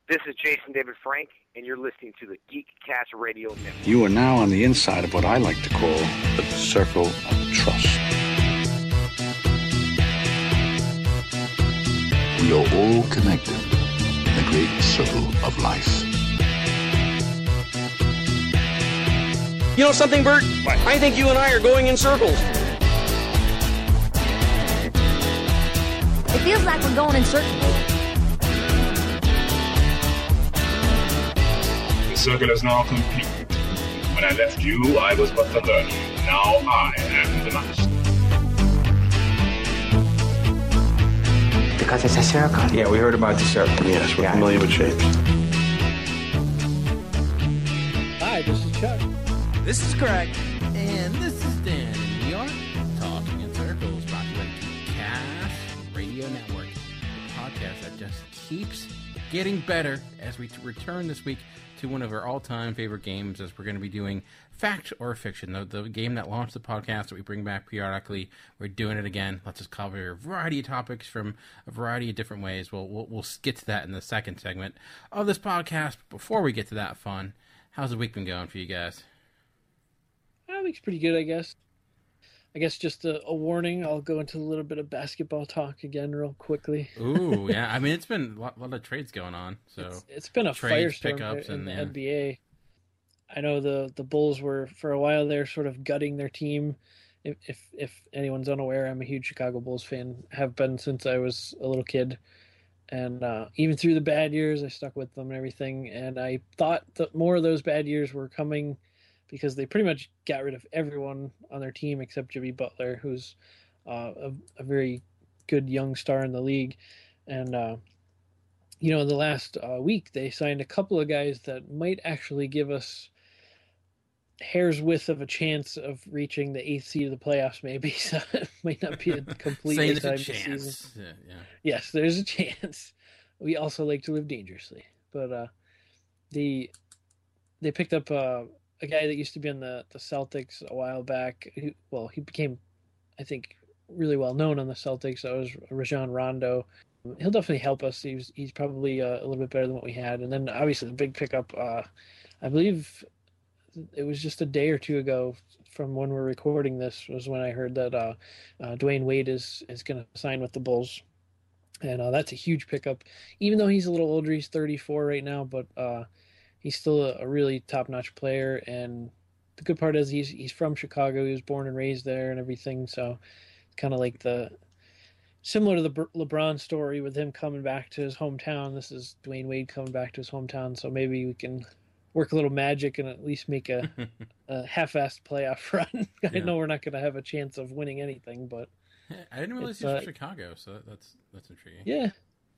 This is Jason David Frank, and you're listening to the Geekcast Radio Network. You are now on the inside of what I like to call the circle of trust. We are all connected in the great circle of life. You know something, Bert? What? I think you and I are going in circles. It feels like we're going in circles. The circle is now complete. When I left you, I was but the learner. Now I am the master. Because it's a circle. Yeah, we heard about the circle. Yes, we're familiar with shapes. Hi, this is Chuck. This is Craig. And this is Dan. And we are Talking in Circles, brought to you by Geekcast Radio Network. The podcast that just keeps getting better as we return this week to one of our all-time favorite games, as we're going to be doing Fact or Fiction, the game that launched the podcast that we bring back periodically. We're doing it again. Let's just cover a variety of topics from a variety of different ways. We'll get to that in the second segment of this podcast. But before we get to that fun, how's the week been going for you guys? The week's pretty good, I guess. I guess just a warning, I'll go into a little bit of basketball talk again real quickly. Ooh, yeah. I mean, it's been a lot of trades going on. So it's been a trades, firestorm pickups, in the yeah. NBA. I know the Bulls were, for a while there, sort of gutting their team. If anyone's unaware, I'm a huge Chicago Bulls fan, have been since I was a little kid. And even through the bad years, I stuck with them and everything. And I thought that more of those bad years were coming because they pretty much got rid of everyone on their team except Jimmy Butler, who's a very good young star in the league. And, in the last week, they signed a couple of guys that might actually give us hair's width of a chance of reaching the 8th seed of the playoffs, maybe. So it might not be a complete waste of season. Yeah. Yes, there's a chance. We also like to live dangerously. But they picked up a guy that used to be on the Celtics a while back. He became, I think, really well known on the Celtics. That was Rajon Rondo. He'll definitely help us. He's probably a little bit better than what we had. And then obviously the big pickup, I believe it was just a day or two ago from when we're recording this, was when I heard that Dwayne Wade is going to sign with the Bulls. And that's a huge pickup, even though he's a little older. He's 34 right now, but he's still a really top-notch player. And the good part is he's from Chicago. He was born and raised there and everything. So it's kind of like similar to the LeBron story with him coming back to his hometown. This is Dwayne Wade coming back to his hometown. So maybe we can work a little magic and at least make a half-assed playoff run. I know we're not going to have a chance of winning anything, but I didn't realize he's from Chicago, so that's intriguing. Yeah.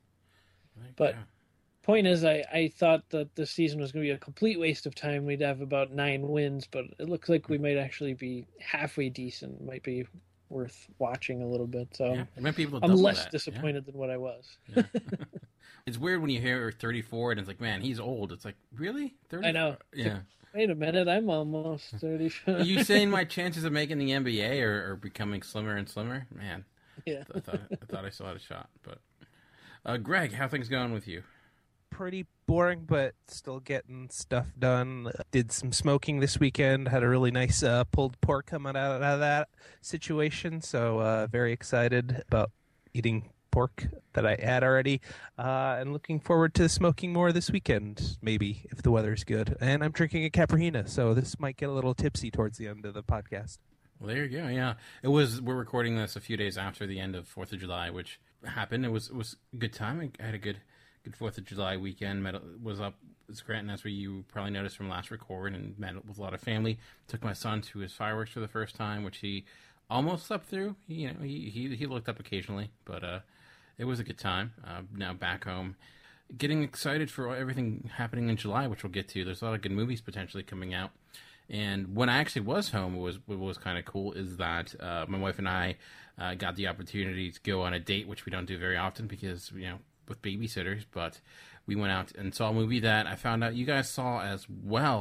But point is, I thought that this season was going to be a complete waste of time. We'd have about 9 wins, but it looks like we might actually be halfway decent. Might be worth watching a little bit. So I'm less disappointed than what I was. Yeah. It's weird when you hear 34 and it's like, man, he's old. It's like, really? 34? I know. Yeah. Wait a minute, I'm almost 35. Are you saying my chances of making the NBA are becoming slimmer and slimmer? Man, yeah. I thought I still had a shot. But Greg, how things going with you? Pretty boring, but still getting stuff done. Did some smoking this weekend. Had a really nice pulled pork coming out of that situation. So very excited about eating pork that I had already, and looking forward to smoking more this weekend, maybe, if the weather's good. And I'm drinking a Caprina, so this might get a little tipsy towards the end of the podcast. Well, there you go. Yeah, we're recording this a few days after the end of 4th of July, which happened. It was a good time. I had a good 4th of July weekend. Was up at Scranton, as you probably noticed from last record, and met with a lot of family. Took my son to his fireworks for the first time, which he almost slept through. He looked up occasionally, but it was a good time. Now back home, getting excited for everything happening in July, which we'll get to. There's a lot of good movies potentially coming out. And when I actually was home, what was kind of cool is that my wife and I got the opportunity to go on a date, which we don't do very often because, with babysitters. But we went out and saw a movie that I found out you guys saw as well,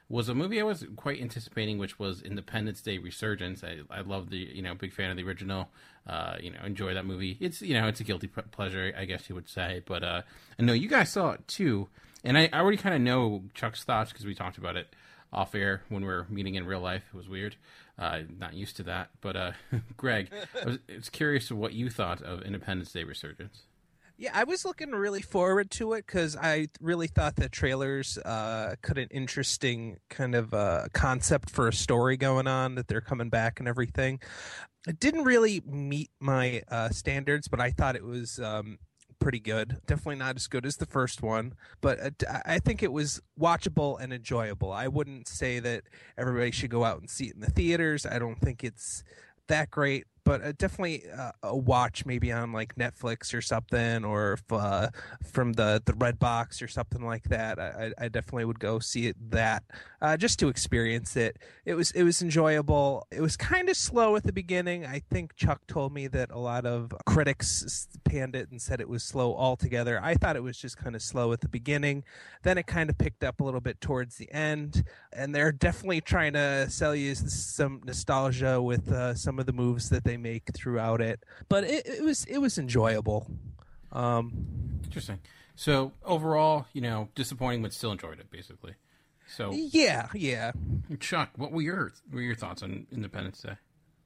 was a movie I was quite anticipating, which was Independence Day Resurgence. I love the, big fan of the original, enjoy that movie. It's, it's a guilty pleasure, I guess you would say. But I know you guys saw it too. And I already kind of know Chuck's thoughts because we talked about it off air when we were meeting in real life. It was weird. Not used to that. But Greg, I was curious of what you thought of Independence Day Resurgence. Yeah, I was looking really forward to it because I really thought the trailers could an interesting kind of concept for a story going on, that they're coming back and everything. It didn't really meet my standards, but I thought it was pretty good. Definitely not as good as the first one, but I think it was watchable and enjoyable. I wouldn't say that everybody should go out and see it in the theaters. I don't think it's that great, but definitely a watch maybe on like Netflix or something, or from the Red Box or something like that. I definitely would go see it just to experience it. It was enjoyable. It was kind of slow at the beginning. I think Chuck told me that a lot of critics panned it and said it was slow altogether. I thought it was just kind of slow at the beginning. Then it kind of picked up a little bit towards the end, and they're definitely trying to sell you some nostalgia with some of the moves that they make throughout it. But it was enjoyable. Interesting. So overall, disappointing, but still enjoyed it, basically. So yeah. Chuck, what were your thoughts on Independence Day?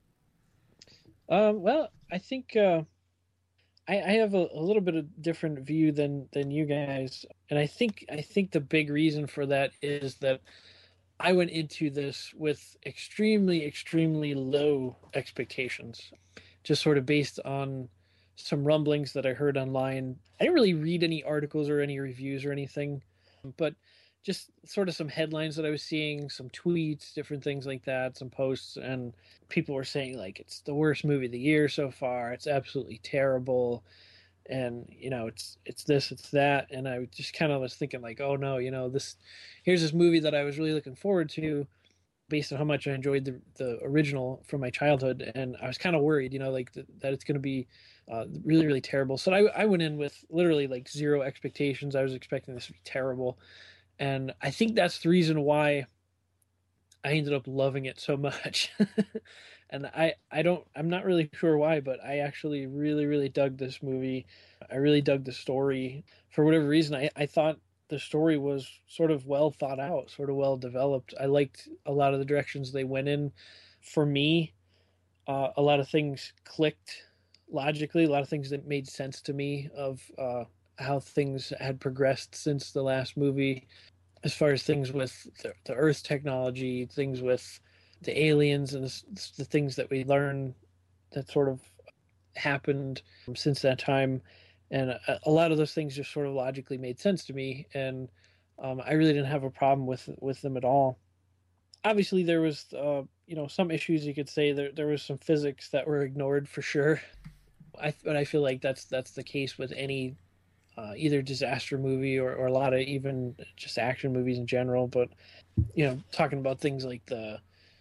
Well, I think I have a little bit of different view than you guys, and I think the big reason for that is that I went into this with extremely, extremely low expectations, just sort of based on some rumblings that I heard online. I didn't really read any articles or any reviews or anything, but just sort of some headlines that I was seeing, some tweets, different things like that, some posts, and people were saying like it's the worst movie of the year so far. It's absolutely terrible. And it's this, it's that, and I just kind of was thinking like, oh no, here's this movie that I was really looking forward to, based on how much I enjoyed the original from my childhood, and I was kind of worried, that it's going to be really, really terrible. So I went in with literally like zero expectations. I was expecting this to be terrible, and I think that's the reason why I ended up loving it so much. And I'm not really sure why, but I actually really, really dug this movie. I really dug the story. For whatever reason, I thought the story was sort of well thought out, sort of well developed. I liked a lot of the directions they went in. For me, a lot of things clicked logically, a lot of things that made sense to me of how things had progressed since the last movie, as far as things with the Earth technology, things with the aliens, and the things that we learn that sort of happened since that time. And a lot of those things just sort of logically made sense to me, and I really didn't have a problem with them at all. Obviously, there was some issues. You could say there was some physics that were ignored for sure. But I feel like that's the case with any either disaster movie or a lot of even just action movies in general. But talking about things like the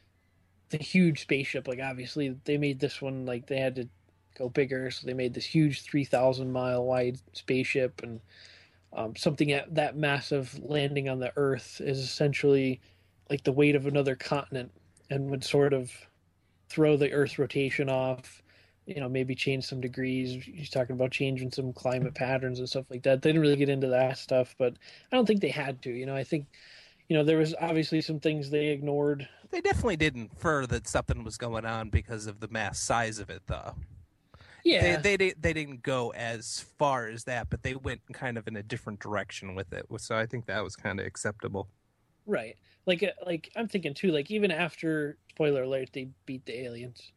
huge spaceship, like obviously they made this one, like they had to go bigger, so they made this huge 3,000 mile wide spaceship, and something that massive landing on the Earth is essentially like the weight of another continent, and would sort of throw the Earth's rotation off, maybe change some degrees. He's talking about changing some climate patterns and stuff like that. They didn't really get into that stuff, but I don't think they had to. I think there was obviously some things they ignored. They definitely did infer that something was going on because of the mass size of it, though. Yeah, they didn't go as far as that, but they went kind of in a different direction with it. So I think that was kind of acceptable. Right. Like I'm thinking too. Like even after, spoiler alert, they beat the aliens.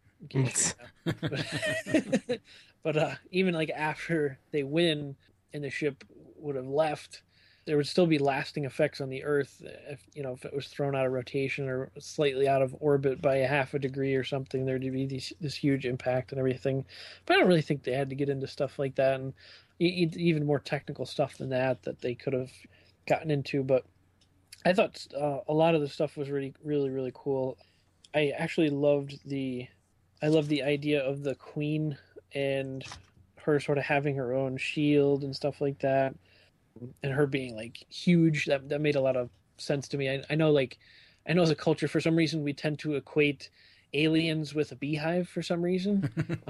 But even like after they win and the ship would have left, there would still be lasting effects on the Earth if it was thrown out of rotation or slightly out of orbit by a half a degree or something. There'd be this huge impact and everything. But I don't really think they had to get into stuff like that, and even more technical stuff than that they could have gotten into. But I thought a lot of the stuff was really, really, really cool. I actually loved the idea of the Queen and her sort of having her own shield and stuff like that, and her being like huge. That made a lot of sense to me. I know as a culture, for some reason, we tend to equate aliens with a beehive for some reason.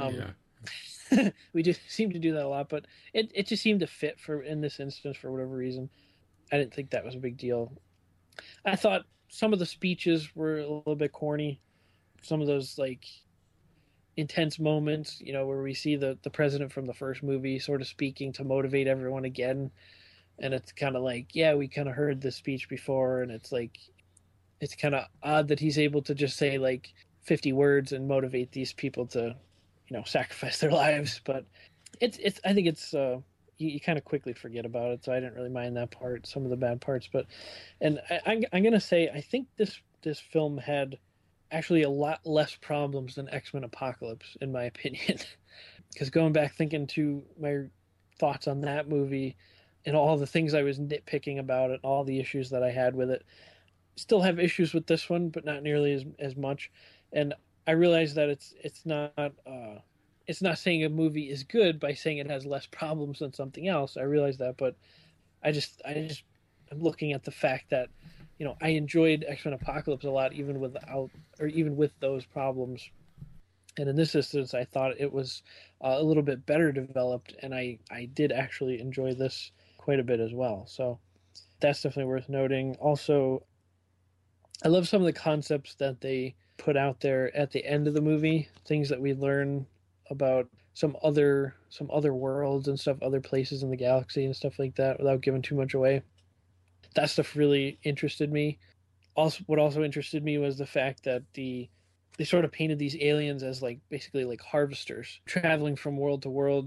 We just seem to do that a lot, but it just seemed to fit in this instance for whatever reason. I didn't think that was a big deal. I thought some of the speeches were a little bit corny. Some of those like intense moments, where we see the president from the first movie sort of speaking to motivate everyone again. And it's kind of like, yeah, we kind of heard this speech before. And it's like, it's kind of odd that he's able to just say like 50 words and motivate these people to, sacrifice their lives. But I think it's, you kind of quickly forget about it. So I didn't really mind that part, some of the bad parts. But, and I'm going to say, I think this film had actually a lot less problems than X-Men Apocalypse, in my opinion. Because going back thinking to my thoughts on that movie and all the things I was nitpicking about it, all the issues that I had with it, still have issues with this one, but not nearly as much. And I realize that it's not saying a movie is good by saying it has less problems than something else. I realize that, but I'm looking at the fact that, I enjoyed X-Men Apocalypse a lot, even with those problems. And in this instance, I thought it was a little bit better developed, and I did actually enjoy this quite a bit as well. So that's definitely worth noting. Also, I love some of the concepts that they put out there at the end of the movie, things that we learn about some other worlds and stuff, other places in the galaxy and stuff like that, without giving too much away. That stuff really interested me. What also interested me was the fact that they sort of painted these aliens as basically harvesters, traveling from world to world,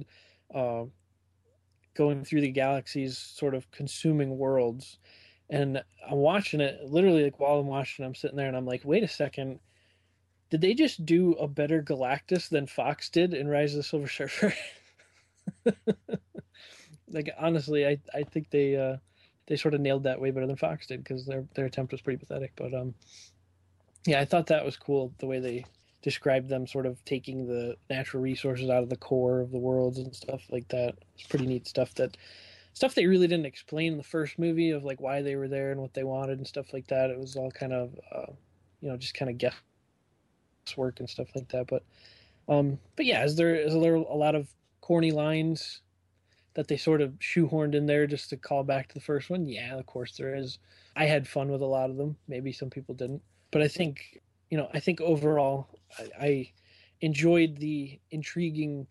going through the galaxies, sort of consuming worlds. And I'm watching it, literally while I'm watching, I'm sitting there and I'm like, wait a second, did they just do a better Galactus than Fox did in Rise of the Silver Surfer? Honestly, I think they sort of nailed that way better than Fox did, because their attempt was pretty pathetic. But yeah, I thought that was cool, the way they described them sort of taking the natural resources out of the core of the worlds and stuff like that. It's pretty neat stuff they really didn't explain in the first movie, of why they were there and what they wanted and stuff like that. It was all kind of just kind of guesswork and stuff like that. But yeah, is there a lot of corny lines that they sort of shoehorned in there just to call back to the first one? Yeah, of course there is. I had fun with a lot of them. Maybe some people didn't. But I think overall I enjoyed the intriguing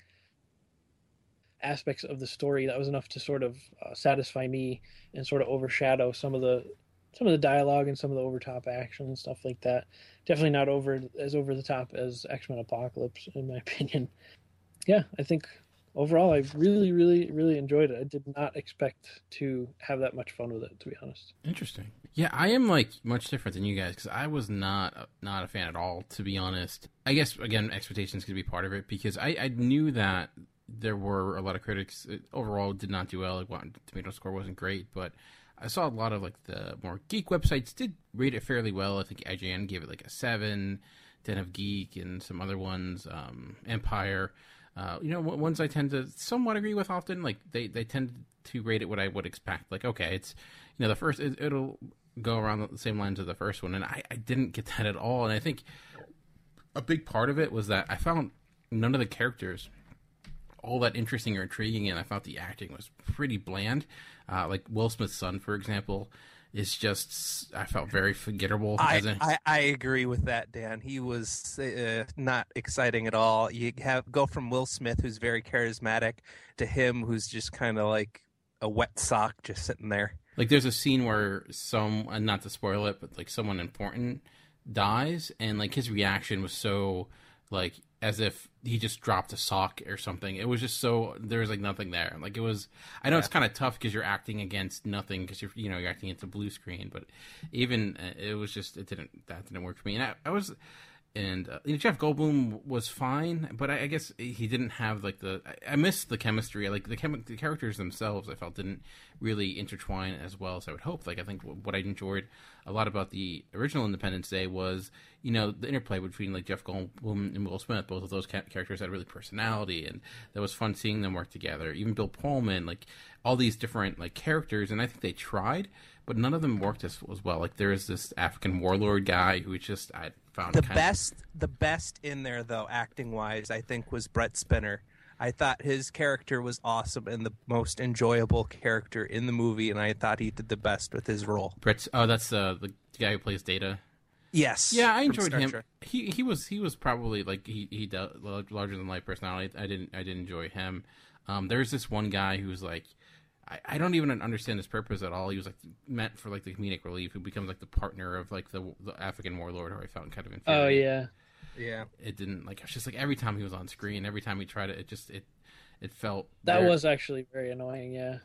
aspects of the story. That was enough to sort of satisfy me and sort of overshadow some of the dialogue and some of the over-top action and stuff like that. Definitely not over the top as X-Men Apocalypse, in my opinion. Yeah, I think overall, I really, really, really enjoyed it. I did not expect to have that much fun with it, to be honest. Interesting. Yeah, I am much different than you guys, because I was not a fan at all, to be honest. I guess, again, expectations could be part of it, because I knew that there were a lot of critics overall did not do well. Rotten Tomato score wasn't great, but I saw a lot of the more geek websites did rate it fairly well. I think IGN gave it a 7, Den of Geek, and some other ones, Empire. Ones I tend to somewhat agree with often. They tend to rate it what I would expect. Okay, it's the first it'll go around the same lines of the first one, and I didn't get that at all. And I think a big part of it was that I found none of the characters all that interesting or intriguing, and I thought the acting was pretty bland. Will Smith's son, for example, is just, I felt very forgettable. I agree with that, Dan. He was not exciting at all. You go from Will Smith, who's very charismatic, to him, who's just kind of like a wet sock just sitting there. There's a scene where not to spoil it, but someone important dies, and his reaction was so as if he just dropped a sock or something. It was just so, there was nothing there. It was, I know it's kind of tough because you're acting against nothing, because you're acting against a blue screen, but even it was just, that didn't work for me. And I was, and Jeff Goldblum was fine, but I guess he didn't have I missed the chemistry. The characters themselves, I felt, didn't really intertwine as well as I would hope. I think what I enjoyed a lot about the original Independence Day was, you know, the interplay between like Jeff Goldblum and Will Smith, both of those characters had really personality, and that was fun seeing them work together. Even Bill Pullman, like all these different like characters, and I think they tried, but none of them worked as well. Like there is this African warlord guy who just I found the best in there though, acting wise, I think was Brett Spinner. I thought his character was awesome and the most enjoyable character in the movie, and I thought he did the best with his role. That's the guy who plays Data. Yes. Yeah, I enjoyed him. He was probably like he larger than life personality. I didn't enjoy him. There's this one guy who's like, I don't even understand his purpose at all. He was like meant for like the comedic relief, who becomes like the partner of like the African warlord, who I found kind of infuriating. Oh yeah. Yeah. It didn't like. It's just like every time he was on screen, every time he tried it, it felt that was actually very annoying. Yeah.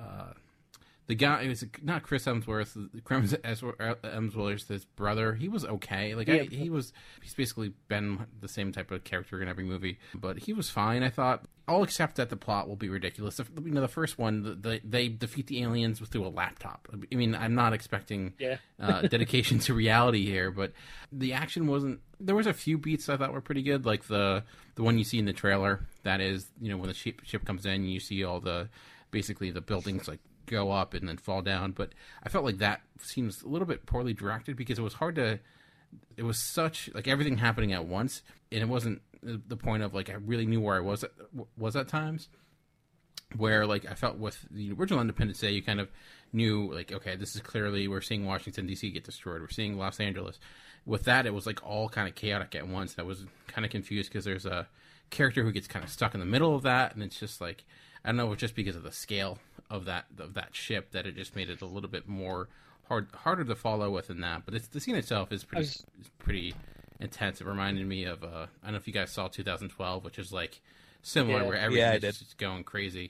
The guy, it was not Chris Hemsworth. Chris Hemsworth's his brother. He was okay. Like he's basically been the same type of character in every movie, but he was fine. I thought, all except that the plot will be ridiculous. You know, the first one, they defeat the aliens through a laptop. I mean, I'm not expecting dedication to reality here, but the action wasn't. There was a few beats I thought were pretty good, like the one you see in the trailer. That is, you know, when the ship comes in, you see all basically the buildings like go up and then fall down. But I felt like that seems a little bit poorly directed, because it was hard to. It was such like everything happening at once, and it wasn't the point of like I really knew where I was at times. Where like I felt with the original Independence Day, you kind of knew like, okay, this is clearly we're seeing Washington D.C. get destroyed, we're seeing Los Angeles. With that, it was like all kind of chaotic at once. I was kind of confused because there's a character who gets kind of stuck in the middle of that, and it's just like, I don't know, it's just because of the scale of that ship that it just made it a little bit more harder to follow within that. But the scene itself is pretty intense. It reminded me of I don't know if you guys saw 2012, which is like similar, where everything is just going crazy.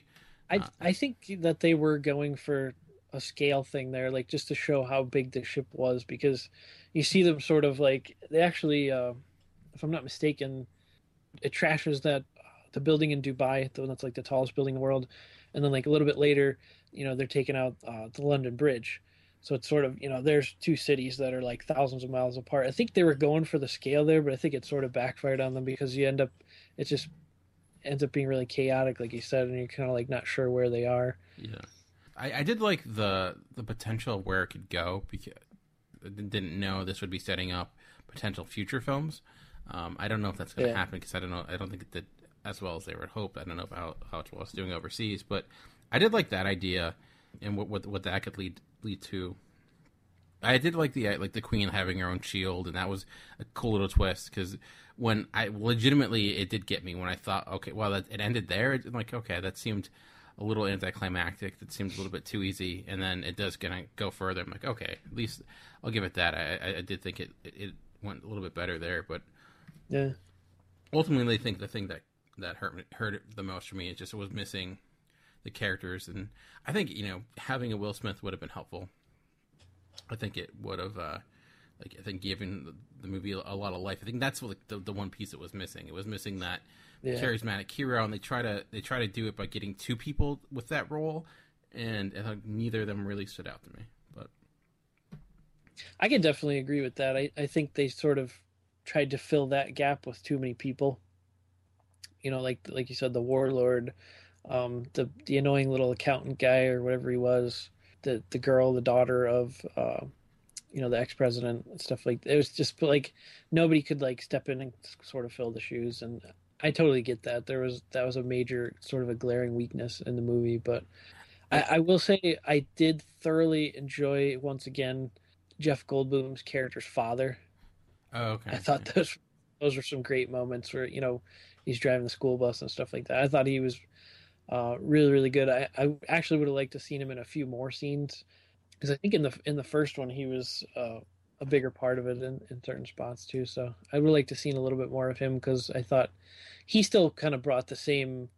I think that they were going for a scale thing there, like just to show how big the ship was, because you see them sort of like they actually, if I'm not mistaken, it trashes the building in Dubai, the one that's like the tallest building in the world, and then like a little bit later, you know, they're taking out the London Bridge. So it's sort of, you know, there's two cities that are like thousands of miles apart. I think they were going for the scale there, but I think it sort of backfired on them, because it just ends up being really chaotic, like you said, and you're kind of like not sure where they are. Yeah, I did like the potential where it could go, because I didn't know this would be setting up potential future films. I don't know if that's going to happen, because I don't think it did as well as they would hope. I don't know how well it's doing overseas, but I did like that idea and what that could lead to. I did like the Queen having her own shield, and that was a cool little twist, because when I legitimately, it did get me when I thought, okay, well, it ended there. I'm like, okay, that seemed a little anticlimactic. That seemed a little bit too easy, and then it does gonna go further. I'm like, okay, at least I'll give it that. I did think it went a little bit better there, but yeah, ultimately, I think the thing that hurt it the most for me is just it was missing the characters, and I think, you know, having a Will Smith would have been helpful. I think it would have, given the movie a lot of life. I think that's what the one piece it was missing. It was missing that charismatic hero, and they try to do it by getting two people with that role, and I think neither of them really stood out to me. But I can definitely agree with that. I think they sort of tried to fill that gap with too many people. You know, like you said, the warlord, the annoying little accountant guy or whatever he was, the girl, the daughter of you know, the ex-president and stuff. Like, it was just like nobody could like step in and sort of fill the shoes, and I totally get that. That was a major sort of a glaring weakness in the movie, but I will say I did thoroughly enjoy, once again, Jeff Goldblum's character's father. Oh, okay. I thought those were some great moments where, you know, he's driving the school bus and stuff like that. I thought he was really, really good. I actually would have liked to seen him in a few more scenes, because I think in the first one he was a bigger part of it in certain spots too. So I would like to seen a little bit more of him, because I thought he still kind of brought the same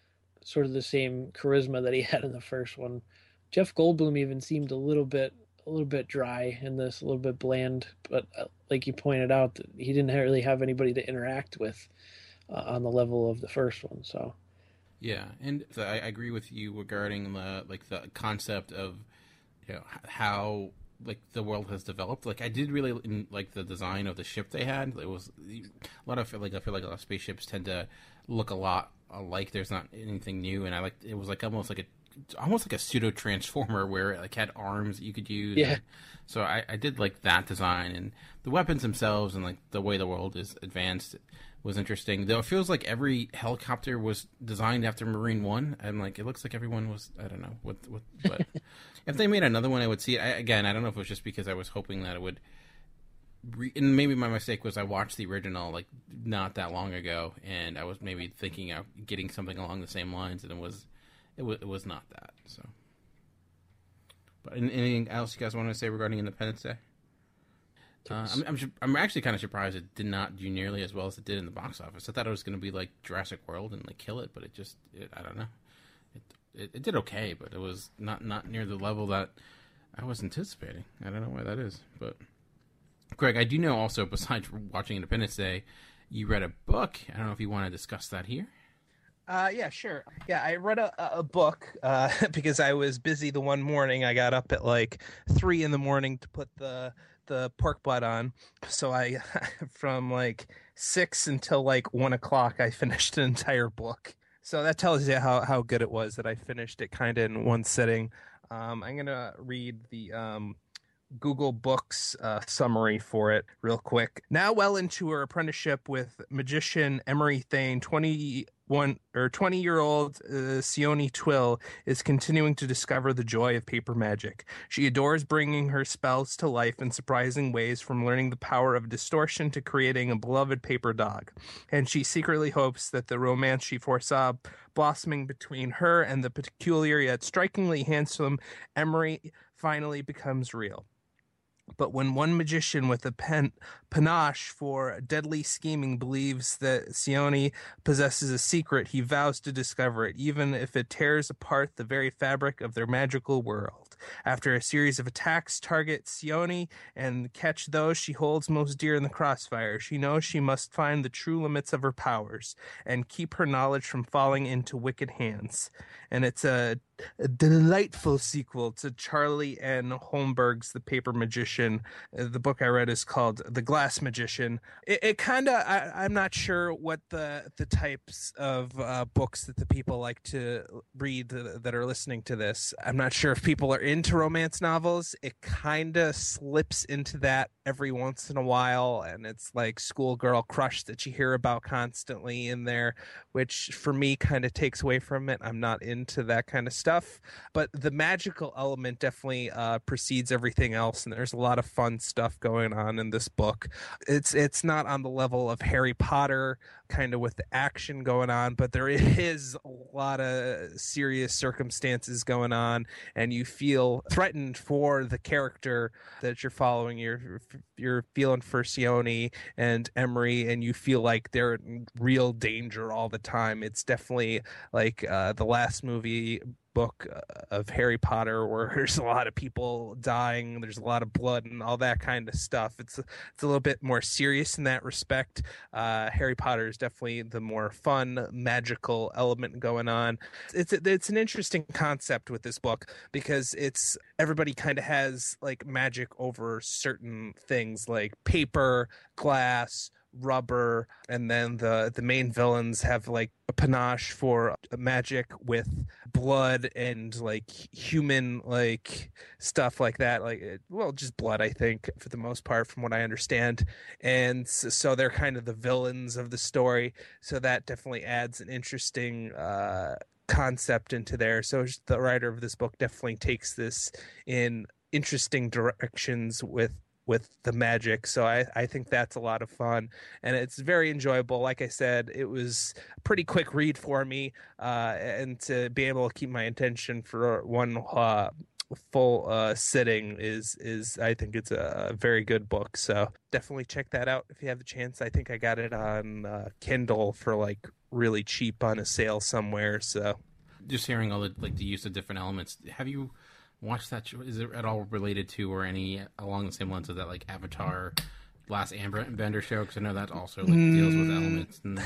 charisma that he had in the first one. Jeff Goldblum even seemed a little bit dry in this, a little bit bland. But like you pointed out, he didn't really have anybody to interact with on the level of the first one. So yeah, and I agree with you regarding the concept of, you know, how like the world has developed. Like I did really like the design of the ship they had. It was a lot of I feel like a lot of spaceships tend to look a lot alike. There's not anything new, and it was like almost like a pseudo transformer where it like had arms that you could use. Yeah. So I did like that design, and the weapons themselves and like the way the world is advanced was interesting. Though it feels like every helicopter was designed after Marine One, and like it looks like everyone was, I don't know what but if they made another one, I would see it. I don't know if it was just because I was hoping that it would. And maybe my mistake was I watched the original like not that long ago, and I was maybe thinking of getting something along the same lines, and it was not that. So, but anything else you guys want to say regarding Independence Day? I'm actually kind of surprised it did not do nearly as well as it did in the box office. I thought it was going to be like Jurassic World and like kill it, but I don't know. It did okay, but it was not near the level that I was anticipating. I don't know why that is, but Greg, I do know also, besides watching Independence Day, you read a book. I don't know if you want to discuss that here. Yeah, sure. Yeah, I read a book because I was busy the one morning. I got up at like 3 a.m. to put the pork butt on. So I, from like 6 until like 1 o'clock, I finished an entire book. So that tells you how good it was that I finished it kind of in one sitting. I'm going to read the Google Books summary for it real quick. Now well into her apprenticeship with magician Emery Thane, 20-year-old Sione Twill is continuing to discover the joy of paper magic. She adores bringing her spells to life in surprising ways, from learning the power of distortion to creating a beloved paper dog. And she secretly hopes that the romance she foresaw blossoming between her and the peculiar yet strikingly handsome Emery finally becomes real. But when one magician with a panache for deadly scheming believes that Sione possesses a secret, he vows to discover it, even if it tears apart the very fabric of their magical world. After a series of attacks target Sione and catch those she holds most dear in the crossfire, she knows she must find the true limits of her powers and keep her knowledge from falling into wicked hands. And it's a delightful sequel to Charlie N. Holmberg's The Paper Magician. The book I read is called The Glass Magician. It kind of, I'm not sure what the types of books that the people like to read that are listening to this. I'm not sure if people are into romance novels. It kind of slips into that every once in a while, and it's like schoolgirl crush that you hear about constantly in there, which for me kind of takes away from it. I'm not into that kind of stuff, but the magical element definitely precedes everything else, and there's a lot of fun stuff going on in this book. It's not on the level of Harry Potter kind of with the action going on, but there is a lot of serious circumstances going on, and you feel threatened for the character that you're following. You're feeling for Sione and Emery, and you feel like they're in real danger all the time. It's definitely like the last movie book of Harry Potter, where there's a lot of people dying, there's a lot of blood and all that kind of stuff. It's a little bit more serious in that respect. Harry Potter is definitely the more fun, magical element going on. It's an interesting concept with this book, because it's everybody kind of has like magic over certain things like paper, glass, rubber, and then the main villains have like a panache for magic with blood and like human like stuff like that, like, well, just blood, I think, for the most part, from what I understand. And so they're kind of the villains of the story, so that definitely adds an interesting concept into there. So the writer of this book definitely takes this in interesting directions with the magic. So I think that's a lot of fun, and it's very enjoyable. Like I said, it was a pretty quick read for me, and to be able to keep my attention for one full sitting is I think it's a very good book. So definitely check that out if you have the chance. I think I got it on Kindle for like really cheap on a sale somewhere. So just hearing all the like the use of different elements, have you watch that show? Is it at all related to or any along the same lines of that, like Avatar, Last Airbender show? Because I know that also like deals with elements. And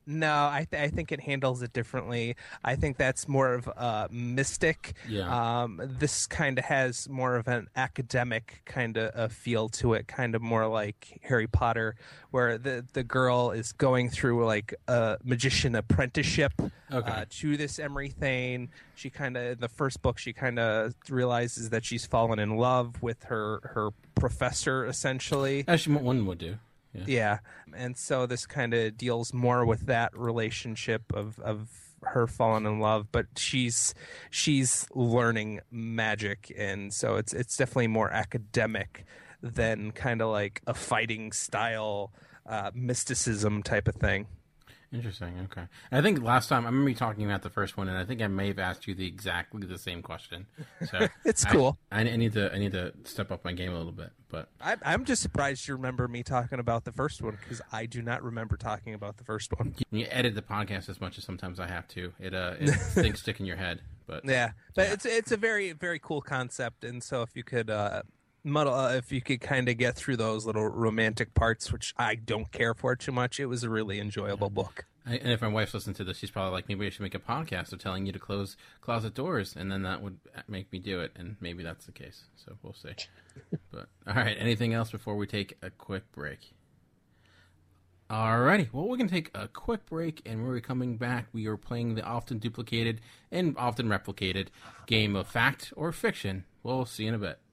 No, I think it handles it differently. I think that's more of mystic. Yeah. This kind of has more of an academic kind of feel to it, kind of more like Harry Potter, where the girl is going through like a magician apprenticeship to this Emery Thane. She kind of, in the first book, she kind of realizes that she's fallen in love with her professor, essentially. As one would do. Yeah. And so this kind of deals more with that relationship of her falling in love, but she's learning magic, and so it's definitely more academic than kind of like a fighting style mysticism type of thing. Interesting. Okay. And I think last time I remember you talking about the first one, and I think I may have asked you exactly the same question. So it's cool. I need to step up my game a little bit, but I'm just surprised you remember me talking about the first one, because I do not remember talking about the first one. You edit the podcast as much as sometimes I have to. It things stick in your head, but yeah. But it's a very, very cool concept, and so if you could if you could kind of get through those little romantic parts, which I don't care for too much, it was a really enjoyable book. And if my wife's listening to this, she's probably like, maybe I should make a podcast of telling you to close closet doors, and then that would make me do it, and maybe that's the case. So we'll see. But all right, anything else before we take a quick break? Alrighty, well, we're going to take a quick break, and when we're coming back, we are playing the often duplicated and often replicated game of fact or fiction. We'll see you in a bit.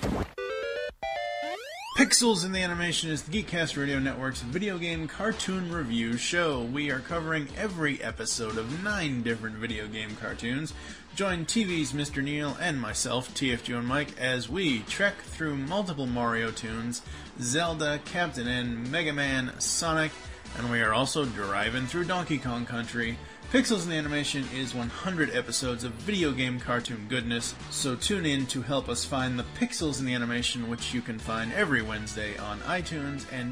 Pixels in the Animation is the Geekcast Radio Network's video game cartoon review show. We are covering every episode of 9 different video game cartoons. Join TV's Mr. Neil and myself, TFG and Mike, as we trek through multiple Mario tunes, Zelda, Captain N, Mega Man, Sonic, and we are also driving through Donkey Kong Country. Pixels in the Animation is 100 episodes of video game cartoon goodness, so tune in to help us find the Pixels in the Animation, which you can find every Wednesday on iTunes and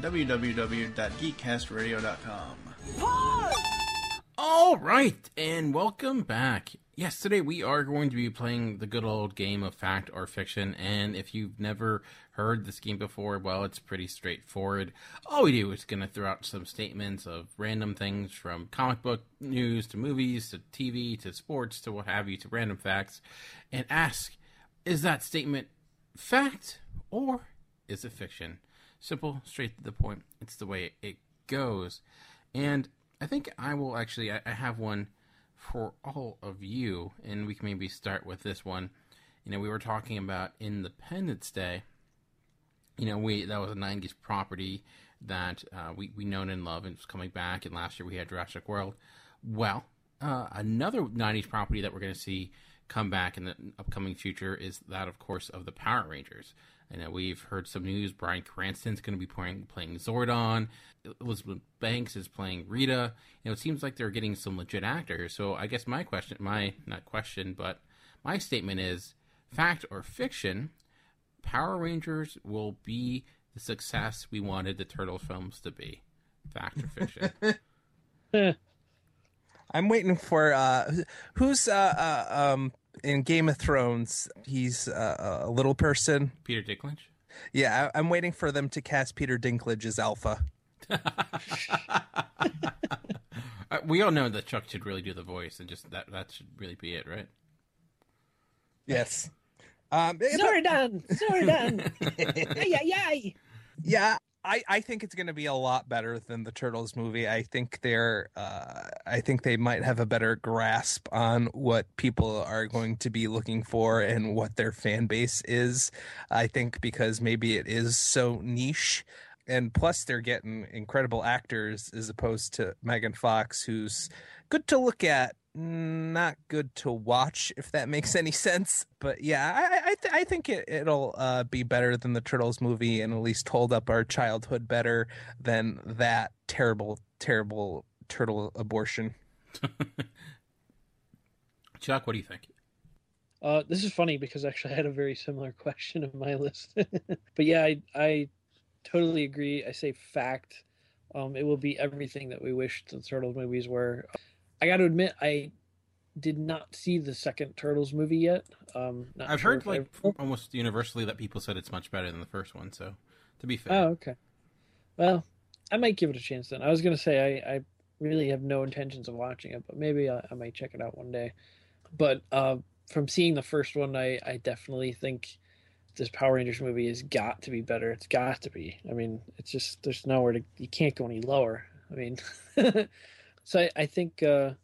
www.geekcastradio.com. All right, and welcome back. Yes, today we are going to be playing the good old game of fact or fiction, and if you've never heard this game before, well, it's pretty straightforward. All we do is going to throw out some statements of random things, from comic book news to movies to TV to sports to what have you, to random facts, and ask, is that statement fact or is it fiction? Simple, straight to the point. It's the way it goes. And I think I will actually, I have one for all of you, and we can maybe start with this one. You know, we were talking about Independence Day. You know, that was a 90s property that we known and love, and it's coming back, and last year we had Jurassic World. Well, another 90s property that we're going to see come back in the upcoming future is that, of course, of the Power Rangers. I know we've heard some news. Bryan Cranston's going to be playing Zordon. Elizabeth Banks is playing Rita. You know, it seems like they're getting some legit actors. So I guess my statement is, fact or fiction, Power Rangers will be the success we wanted the Turtles films to be. Fact or fiction? I'm waiting for who's in Game of Thrones. He's a little person. Peter Dinklage? Yeah, I'm waiting for them to cast Peter Dinklage as Alpha. We all know that Chuck should really do the voice, and just that should really be it, right? Yes. Zordon! Ay. Yeah, I think it's going to be a lot better than the Turtles movie. I think they might have a better grasp on what people are going to be looking for and what their fan base is. I think because maybe it is so niche, and plus they're getting incredible actors as opposed to Megan Fox, who's good to look at, not good to watch, if that makes any sense. But yeah, I think it'll be better than the Turtles movie, and at least hold up our childhood better than that terrible turtle abortion. Chuck, what do you think? This is funny because actually I had a very similar question on my list. But yeah, I totally agree. I say fact. It will be everything that we wished the Turtles movies were. I got to admit, I did not see the second Turtles movie yet. I've heard almost universally that people said it's much better than the first one. So, to be fair. Oh, okay. Well, I might give it a chance then. I was going to say really have no intentions of watching it, but maybe I might check it out one day. But from seeing the first one, I definitely think this Power Rangers movie has got to be better. It's got to be. I mean, it's just there's nowhere to, you can't go any lower. I mean, so I think the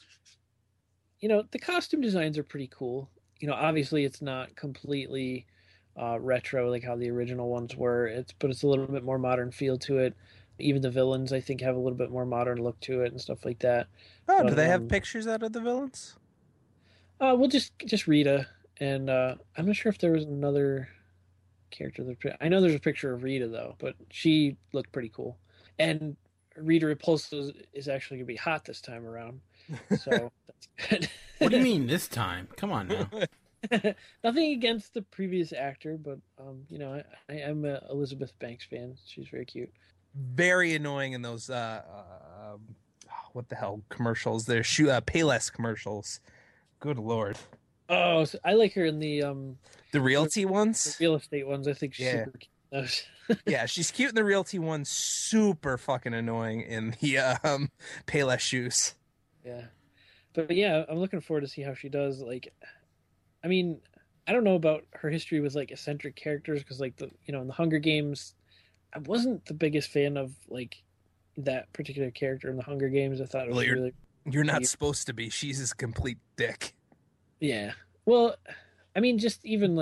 costume designs are pretty cool. Obviously it's not completely retro like how the original ones were. But it's a little bit more modern feel to it. Even the villains, I think, have a little bit more modern look to it and stuff like that. Oh, do they have pictures out of the villains? Well, just Rita, and I'm not sure if there was another character. I know there's a picture of Rita though, but she looked pretty cool. And Rita Repulsa is actually gonna be hot this time around, so that's good. What do you mean this time? Come on now. Nothing against the previous actor, but I am a Elizabeth Banks fan. She's very cute. Very annoying in those what the hell commercials? They're Payless commercials. Good lord. Oh, so I like her in the realty ones. The real estate ones. I think she's super cute. Yeah, she's cute in the realty ones. Super fucking annoying in the Payless shoes. Yeah, but yeah, I'm looking forward to see how she does. Like, I mean, I don't know about her history with like eccentric characters because like in the Hunger Games, I wasn't the biggest fan of like that particular character in the Hunger Games. I thought it was you're not supposed to be. She's a complete dick. Yeah. Well, I mean, just even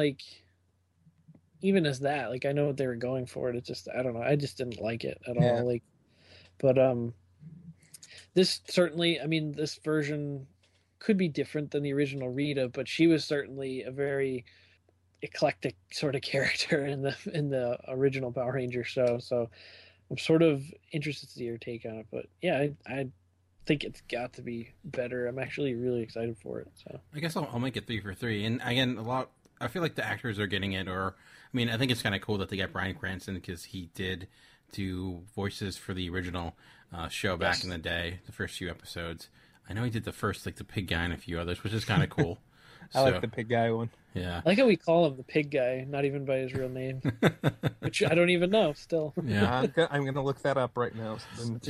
as that, like I know what they were going for. It just I don't know. I just didn't like it at all. Like, but this certainly. I mean, this version could be different than the original Rita, but she was certainly a very eclectic sort of character in the original Power Ranger show. So I'm sort of interested to see your take on it. But yeah, I think it's got to be better. I'm actually really excited for it. So I guess I'll make it 3 for 3. And again, I feel like the actors are getting it. I think it's kind of cool that they got Bryan Cranston because he did do voices for the original show back in the day, the first few episodes. I know he did the first, like the pig guy and a few others, which is kind of cool. I like the pig guy one. Yeah. I like how we call him the pig guy, not even by his real name, which I don't even know still. Yeah. I'm going to look that up right now.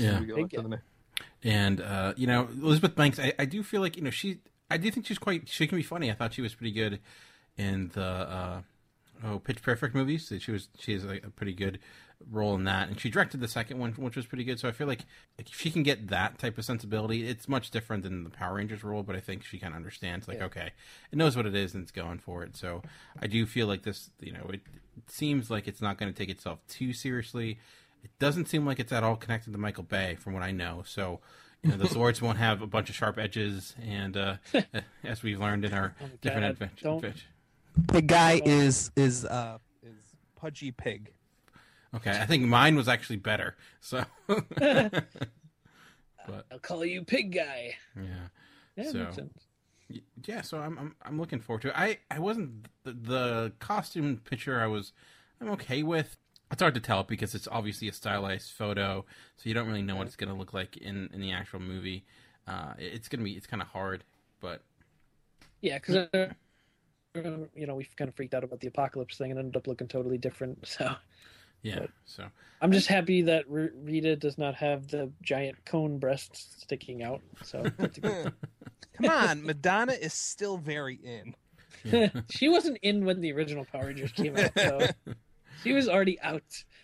And, Elizabeth Banks, I do feel like, I do think she can be funny. I thought she was pretty good in the Pitch Perfect movies. She has a pretty good role in that, and she directed the second one, which was pretty good. So I feel like if she can get that type of sensibility, it's much different than the Power Rangers role, but I think she kind of understands, okay, it knows what it is and it's going for it. So I do feel like this, it seems like it's not going to take itself too seriously. It doesn't seem like it's at all connected to Michael Bay, from what I know. So the Zords won't have a bunch of sharp edges, and as we've learned in our different adventures. The guy is Pudgy Pig. Okay, I think mine was actually better. So, but I'll call you Pig Guy. Yeah. So, makes sense. Yeah, so I'm looking forward to it. I wasn't the costume picture. I'm okay with. It's hard to tell because it's obviously a stylized photo, so you don't really know what it's going to look like in the actual movie. It's kind of hard, but yeah, because we've kind of freaked out about the apocalypse thing and ended up looking totally different. So. Yeah, so I'm just happy that Rita does not have the giant cone breasts sticking out. So that's a good Come on, Madonna is still very in. Yeah. She wasn't in when the original Power Rangers came out, so she was already out.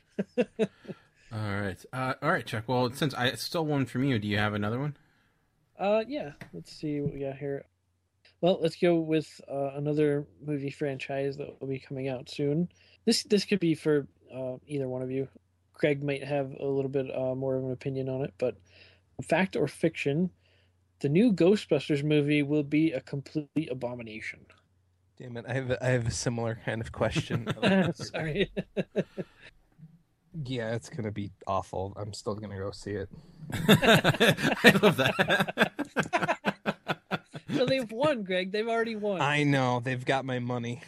All right, Chuck. Well, since I stole one from you, do you have another one? Yeah. Let's see what we got here. Well, let's go with another movie franchise that will be coming out soon. This could be for either one of you. Craig might have a little bit more of an opinion on it, but fact or fiction, the new Ghostbusters movie will be a complete abomination. Damn it, I have a similar kind of question. Sorry. Yeah, it's gonna be awful. I'm still gonna go see it. I love that. So they've won, Greg. They've already won. I know. They've got my money.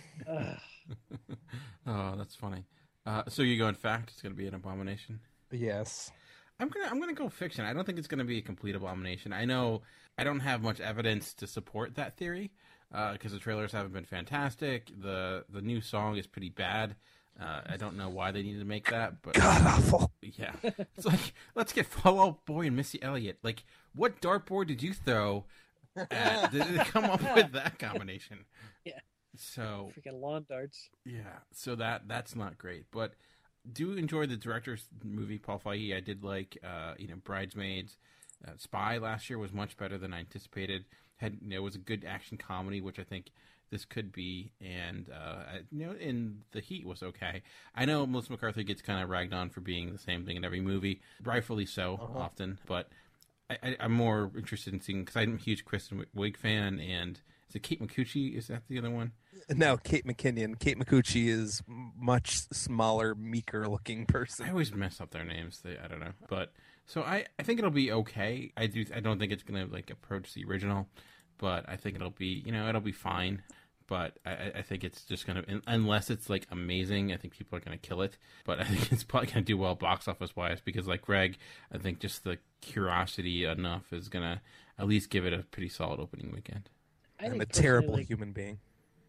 Oh, that's funny. So you go in fact, it's going to be an abomination? Yes. I'm gonna go fiction. I don't think it's going to be a complete abomination. I know I don't have much evidence to support that theory because the trailers haven't been fantastic. The new song is pretty bad. I don't know why they needed to make that, but God awful. yeah, it's like let's get Fall Out Boy and Missy Elliott. Like, what dartboard did you throw at to come up with that combination? Yeah. So freaking lawn darts. yeah, so that's not great, but do enjoy the director's movie, Paul Feige. I did like Bridesmaids. Spy last year was much better than I anticipated. It was a good action comedy, which I think this could be, and in The Heat was okay. I know Melissa McCarthy gets kind of ragged on for being the same thing in every movie, rightfully so often, but I'm more interested in seeing, because I'm a huge Kristen Wiig fan, and is it Kate Micucci? Is that the other one? No, Kate McKinnon. Kate Micucci is much smaller, meeker looking person. I always mess up their names. I don't know, but so I think it'll be okay. I don't think it's gonna like approach the original, but I think it'll be it'll be fine. But I think it's just gonna, unless it's like amazing, I think people are gonna kill it. But I think it's probably gonna do well box office wise, because like Greg, I think just the curiosity enough is gonna at least give it a pretty solid opening weekend. I'm a terrible human being.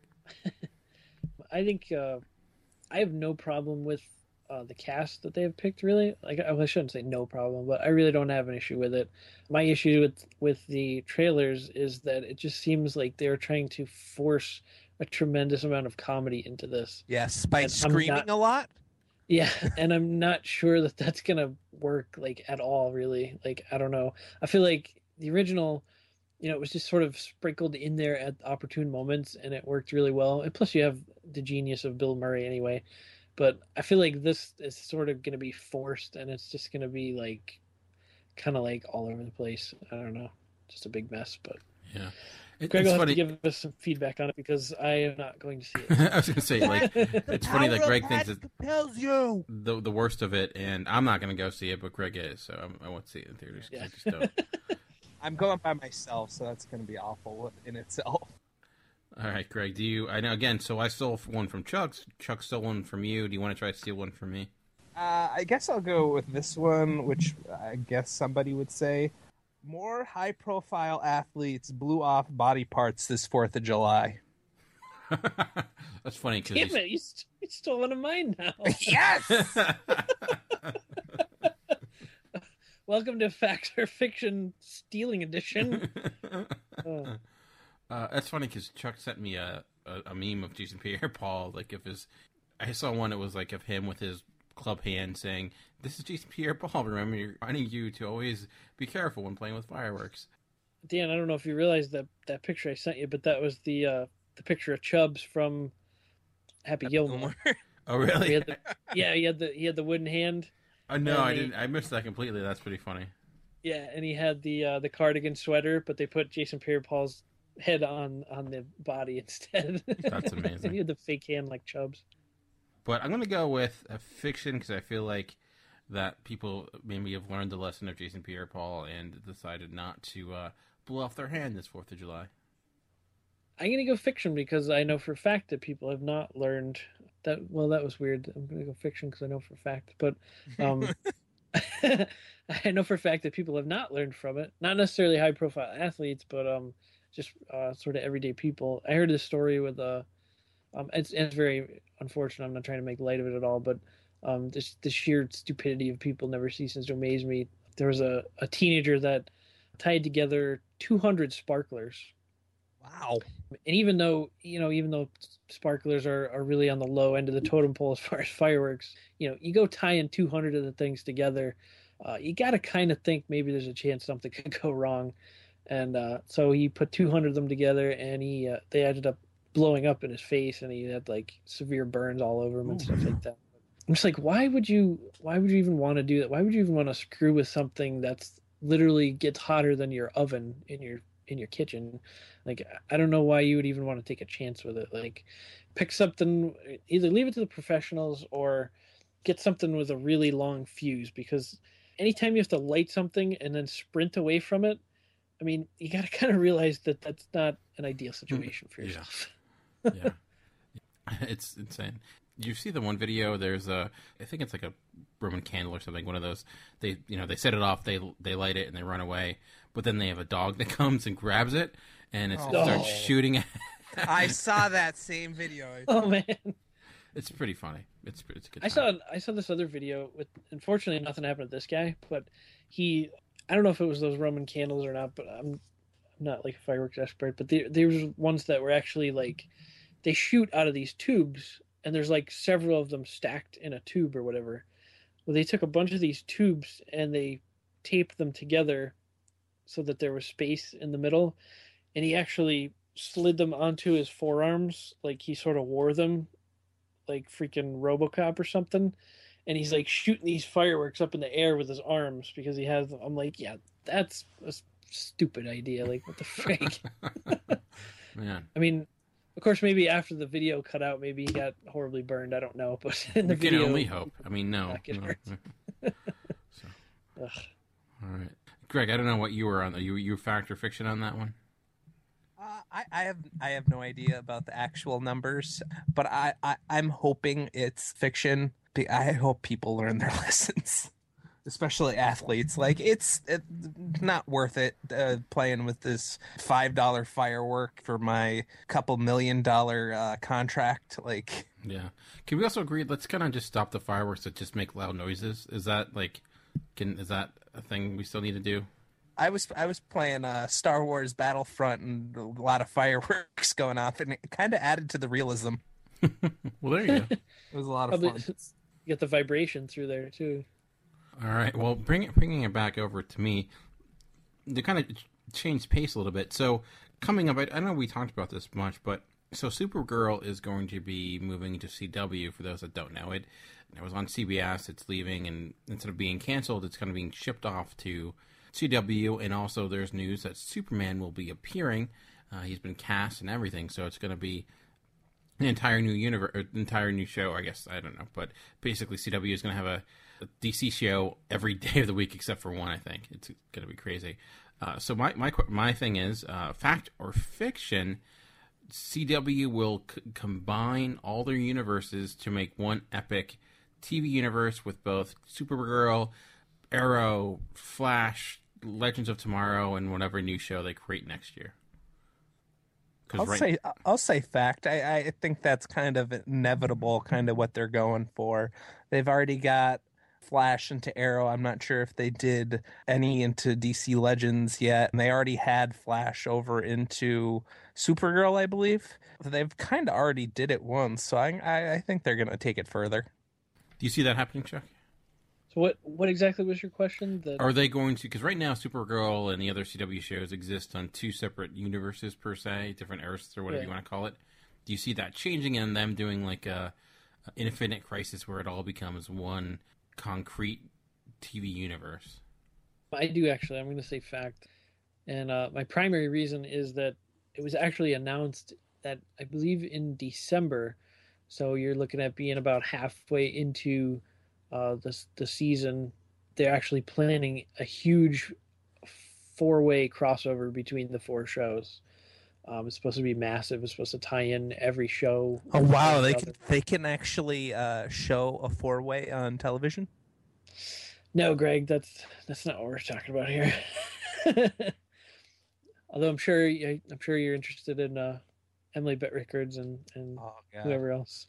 I think I have no problem with the cast that they have picked, really. Like, I shouldn't say no problem, but I really don't have an issue with it. My issue with the trailers is that it just seems like they're trying to force a tremendous amount of comedy into this. Yes, by screaming a lot. Yeah, and I'm not sure that that's gonna work like at all, really. Like, I don't know. I feel like the original, it was just sort of sprinkled in there at opportune moments, and it worked really well. And plus, you have the genius of Bill Murray anyway. But I feel like this is sort of going to be forced, and it's just going to be like kind of like all over the place. I don't know, just a big mess. But yeah, Greg will have to give us some feedback on it, because I am not going to see it. I was going to say, like, it's funny that Greg thinks it compels you the worst of it, and I'm not going to go see it, but Greg is, so I won't see it in theaters. Yeah. I just don't. I'm going by myself, so that's going to be awful in itself. All right, Greg, I know, again, so I stole one from Chuck. Chuck stole one from you. Do you want to try to steal one from me? I guess I'll go with this one, which I guess somebody would say, more high-profile athletes blew off body parts this 4th of July. That's funny. Damn it, you stole one of mine now. Yes! Welcome to Facts or Fiction Stealing Edition. That's funny because Chuck sent me a meme of Jason Pierre-Paul. Like, I saw one. It was like of him with his club hand saying, "This is Jason Pierre-Paul. Reminding you to always be careful when playing with fireworks." Dan, I don't know if you realized that picture I sent you, but that was the picture of Chubbs from Happy Gilmore. Oh, really? He had the wooden hand. No, I didn't. I missed that completely. That's pretty funny. Yeah, and he had the cardigan sweater, but they put Jason Pierre-Paul's head on the body instead. That's amazing. He had the fake hand like Chubbs. But I'm going to go with a fiction, because I feel like that people maybe have learned the lesson of Jason Pierre-Paul and decided not to blow off their hand this 4th of July. I'm going to go fiction because I know for a fact that people have not learned that. Well, that was weird. I'm going to go fiction because I know for a fact. But I know for a fact that people have not learned from it. Not necessarily high-profile athletes, but just sort of everyday people. I heard this story with it's very unfortunate. I'm not trying to make light of it at all, but the sheer stupidity of people never ceases to amaze me. There was a teenager that tied together 200 sparklers. Wow. And even though sparklers are really on the low end of the totem pole as far as fireworks, you go tying 200 of the things together, you got to kind of think maybe there's a chance something could go wrong. And so he put 200 of them together, and they ended up blowing up in his face, and he had like severe burns all over him and stuff like that. I'm just like, why would you even want to do that? Why would you even want to screw with something that's literally gets hotter than your oven in your kitchen? Like, I don't know why you would even want to take a chance with it. Like, pick something, either leave it to the professionals or get something with a really long fuse, because anytime you have to light something and then sprint away from it, I mean, you got to kind of realize that that's not an ideal situation for yourself. Yeah. It's insane. You see the one video, there's I think it's like a Roman candle or something, one of those, they set it off, they light it and they run away, but then they have a dog that comes and grabs it and it starts shooting at I saw that same video. Oh man. It's pretty funny. It's a good. I saw this other video with. Unfortunately, nothing happened to this guy, but I don't know if it was those Roman candles or not, but I'm not like a fireworks expert. But there's ones that were actually like they shoot out of these tubes, and there's like several of them stacked in a tube or whatever. Well, they took a bunch of these tubes and they taped them together so that there was space in the middle, and he actually slid them onto his forearms, like he sort of wore them like freaking RoboCop or something, and he's like shooting these fireworks up in the air with his arms because he has them. I'm like, yeah, that's a stupid idea. Like, what the frick? Man. I mean, of course, maybe after the video cut out, maybe he got horribly burned. I don't know, but in the video, can only hope. I mean, no. So. All right, Greg. I don't know what you were on. You fact or fiction on that one? I have no idea about the actual numbers, but I'm hoping it's fiction. I hope people learn their lessons, especially athletes. Like it's not worth it playing with this $5 firework for my couple $1 million contract. Like, yeah. Can we also agree? Let's kind of just stop the fireworks that just make loud noises. Is that is that a thing we still need to do? I was playing Star Wars Battlefront and a lot of fireworks going off, and it kind of added to the realism. Well, there you go. It was a lot of fun. You get the vibration through there too. All right. Well, bringing it back over to me, to kind of change pace a little bit. So coming up, I know we talked about this much, but so Supergirl is going to be moving to CW. For those that don't know it, it was on CBS. It's leaving, and instead of being canceled, it's kind of being shipped off to CW. And also, there's news that Superman will be appearing. He's been cast and everything, so it's going to be an entire new universe, entire new show. I guess I don't know, but basically, CW is going to have a DC show every day of the week except for one. I think it's going to be crazy. So my thing is fact or fiction. CW will combine all their universes to make one epic TV universe with both Supergirl, Arrow, Flash, Legends of Tomorrow, and whatever new show they create next year. I'll say fact. I think that's kind of inevitable, kind of what they're going for. They've already got Flash into Arrow. I'm not sure if they did any into DC Legends yet. And they already had Flash over into Supergirl, I believe. They've kind of already did it once, so I think they're going to take it further. Do you see that happening, Chuck? So what exactly was your question? Are they going to... Because right now, Supergirl and the other CW shows exist on two separate universes, per se, different Earths or whatever you want to call it. Do you see that changing and them doing like a Infinite Crisis where it all becomes one concrete TV universe? I do, actually. I'm going to say fact. And my primary reason is that it was actually announced that, I believe, in December. So you're looking at being about halfway into... the season. They're actually planning a huge 4-way crossover between the 4 shows. It's supposed to be massive. It's supposed to tie in every show. Oh wow! They can actually show a 4-way on television. No, Greg, that's not what we're talking about here. Although I'm sure you're interested in Emily Bett Rickards and whoever else.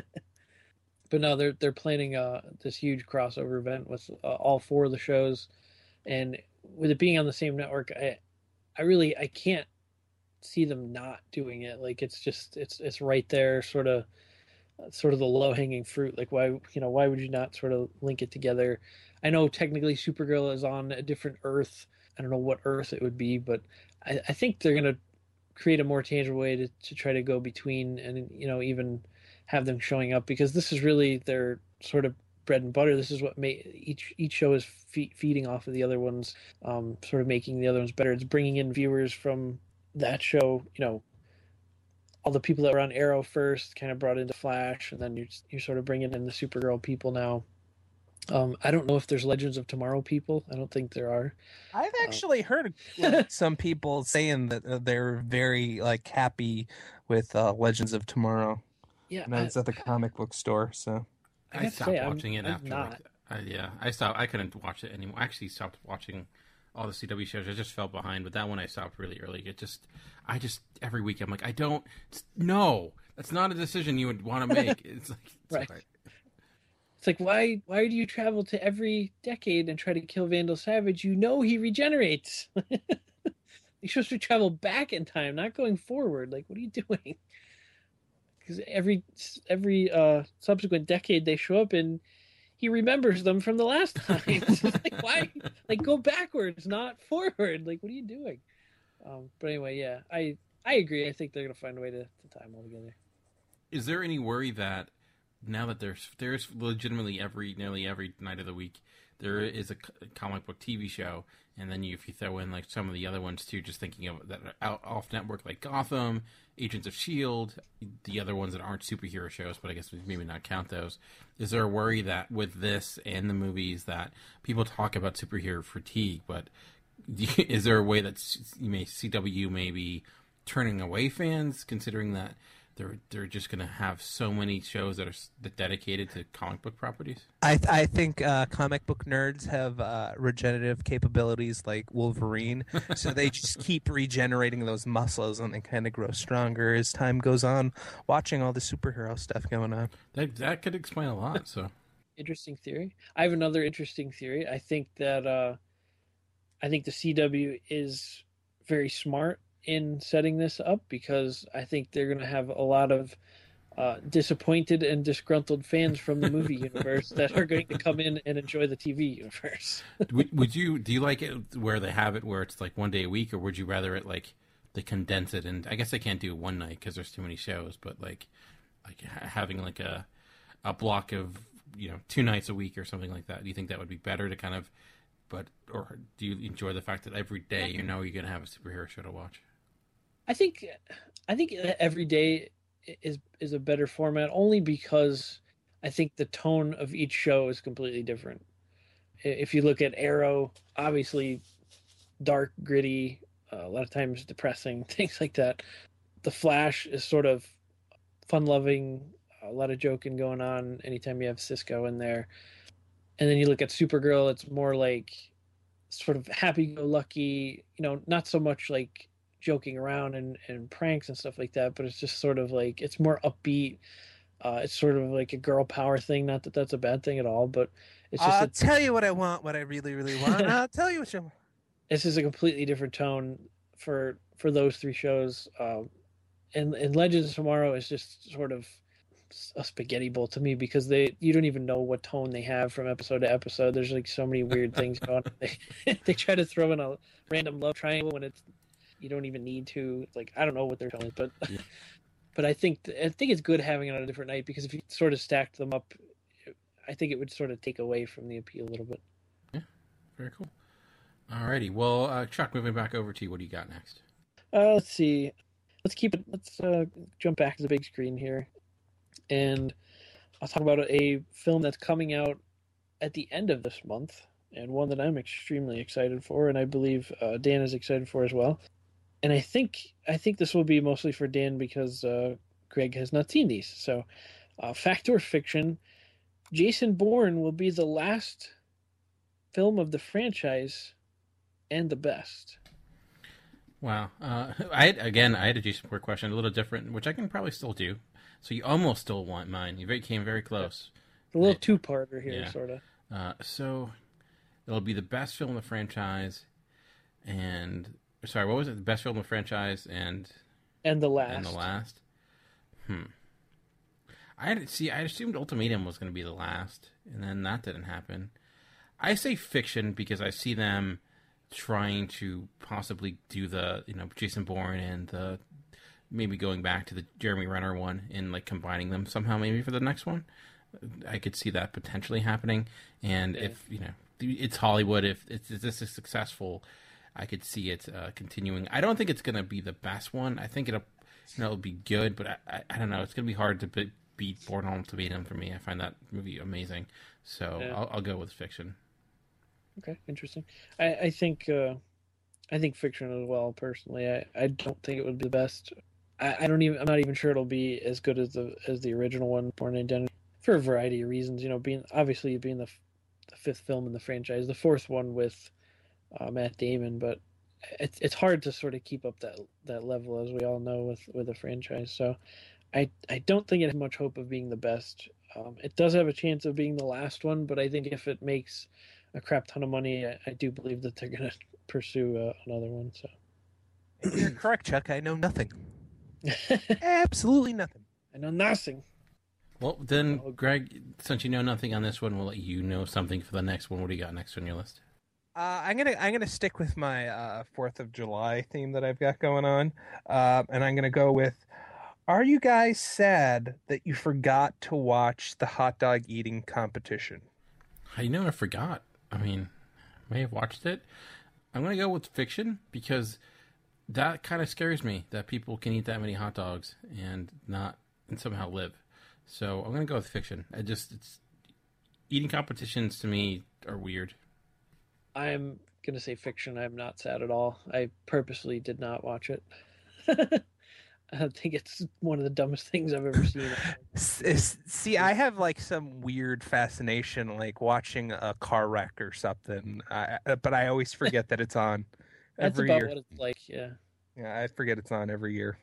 But no, they're planning this huge crossover event with all 4 of the shows, and with it being on the same network, I can't see them not doing it. Like it's right there, sort of the low hanging fruit. Like why would you not sort of link it together? I know technically Supergirl is on a different Earth. I don't know what Earth it would be, but I think they're gonna create a more tangible way to try to go between and even have them showing up, because this is really their sort of bread and butter. This is what each show is feeding off of the other ones, sort of making the other ones better. It's bringing in viewers from that show, all the people that were on Arrow first kind of brought into Flash, and then you're sort of bringing in the Supergirl people now. I don't know if there's Legends of Tomorrow people. I don't think there are. I've actually heard some people saying that they're very happy with Legends of Tomorrow. Yeah, and I was at the comic book store, so I stopped watching it after. I couldn't watch it anymore. I actually stopped watching all the CW shows. I just fell behind, but that one I stopped really early. I just every week I'm like, no, that's not a decision you would want to make. It's like, right. Sorry. It's like, why do you travel to every decade and try to kill Vandal Savage? You know he regenerates. You're supposed to travel back in time, not going forward. Like, what are you doing? Because every subsequent decade they show up and he remembers them from the last time. It's like, why? Like, go backwards, not forward. Like, what are you doing? But anyway, yeah, I agree. I think they're going to find a way to tie them all together. Is there any worry that now that there's legitimately nearly every night of the week there is a comic book TV show, and then if you throw in like some of the other ones too, just thinking of that are out off network like Gotham, Agents of S.H.I.E.L.D., the other ones that aren't superhero shows, but I guess we maybe not count those. Is there a worry that with this and the movies that people talk about superhero fatigue, but is there a way that CW may be turning away fans, considering that they're just going to have so many shows that are dedicated to comic book properties? I think comic book nerds have regenerative capabilities like Wolverine, so they just keep regenerating those muscles and they kind of grow stronger as time goes on, watching all the superhero stuff going on. That could explain a lot. So, interesting theory. I have another interesting theory. I think that the CW is very smart in setting this up because I think they're going to have a lot of disappointed and disgruntled fans from the movie universe that are going to come in and enjoy the TV universe. Do you like it where they have it where it's like one day a week, or would you rather it like they condense it? And I guess they can't do one night because there's too many shows, but like having like a block of 2 nights a week or something like that. Do you think that would be better to kind of? Or do you enjoy the fact that every day you're going to have a superhero show to watch? I think every day is a better format only because I think the tone of each show is completely different. If you look at Arrow, obviously dark, gritty, a lot of times depressing, things like that. The Flash is sort of fun-loving, a lot of joking going on anytime you have Cisco in there. And then you look at Supergirl, it's more like sort of happy-go-lucky, not so much like joking around and pranks and stuff like that, but it's just sort of like, it's more upbeat. It's sort of like a girl power thing. Not that that's a bad thing at all, but it's just... I'll tell you what I want, what I really, really want. I'll tell you what you want. This is a completely different tone for those 3 shows. And Legends of Tomorrow is just sort of a spaghetti bowl to me because you don't even know what tone they have from episode to episode. There's like so many weird things going on. They try to throw in a random love triangle when you don't even need to. It's like, I don't know what they're telling, but yeah. But I think it's good having it on a different night because if you sort of stacked them up, I think it would sort of take away from the appeal a little bit. Yeah, very cool. Alrighty, well, Chuck, moving back over to you. What do you got next? Let's see. Let's jump back to the big screen here. And I'll talk about a film that's coming out at the end of this month, and one that I'm extremely excited for, and I believe Dan is excited for as well. And I think this will be mostly for Dan because Greg has not seen these. So, fact or fiction, Jason Bourne will be the last film of the franchise and the best. Wow. I had a Jason Bourne question, a little different, which I can probably still do. So you almost stole mine. You came very close. A little two-parter here, yeah. Sort of. So it'll be the best film in the franchise, and sorry, what was it? The best film in the franchise and the last. And the last. I assumed Ultimatum was going to be the last, and then that didn't happen. I say fiction because I see them trying to possibly do the Jason Bourne and the. Maybe going back to the Jeremy Renner one and like combining them somehow maybe for the next one. I could see that potentially happening. And if, it's Hollywood, if this is successful, I could see it continuing. I don't think it's going to be the best one. I think it'll be good, but I don't know. It's going to be hard to beat Bourne Ultimatum for me. I find that movie amazing. So I'll go with fiction. Okay, interesting. I think fiction as well, personally. I don't think it would be the best. I'm not even sure it'll be as good as the original one, Bourne Identity, for a variety of reasons. Being the 5th film in the franchise, the 4th one with Matt Damon, but it's hard to sort of keep up that level, as we all know, with a franchise. So I don't think it has much hope of being the best. It does have a chance of being the last one, but I think if it makes a crap ton of money, I do believe that they're going to pursue another one. So you're correct, Chuck. I know nothing. Absolutely nothing. I know nothing. Well, then, Greg, since you know nothing on this one, we'll let you know something for the next one. What do you got next on your list? I'm gonna stick with my 4th of July theme that I've got going on, and I'm gonna go with: are you guys sad that you forgot to watch the hot dog eating competition? I know I forgot. I mean, I may have watched it. I'm gonna go with fiction because that kind of scares me that people can eat that many hot dogs and somehow live. So I'm gonna go with fiction. It's eating competitions to me are weird. I'm going to say fiction. I'm not sad at all. I purposely did not watch it. I think it's one of the dumbest things I've ever seen. See, I have like some weird fascination, like watching a car wreck or something, but I always forget that it's on every year. That's about what it's like, yeah. Yeah, I forget it's on every year.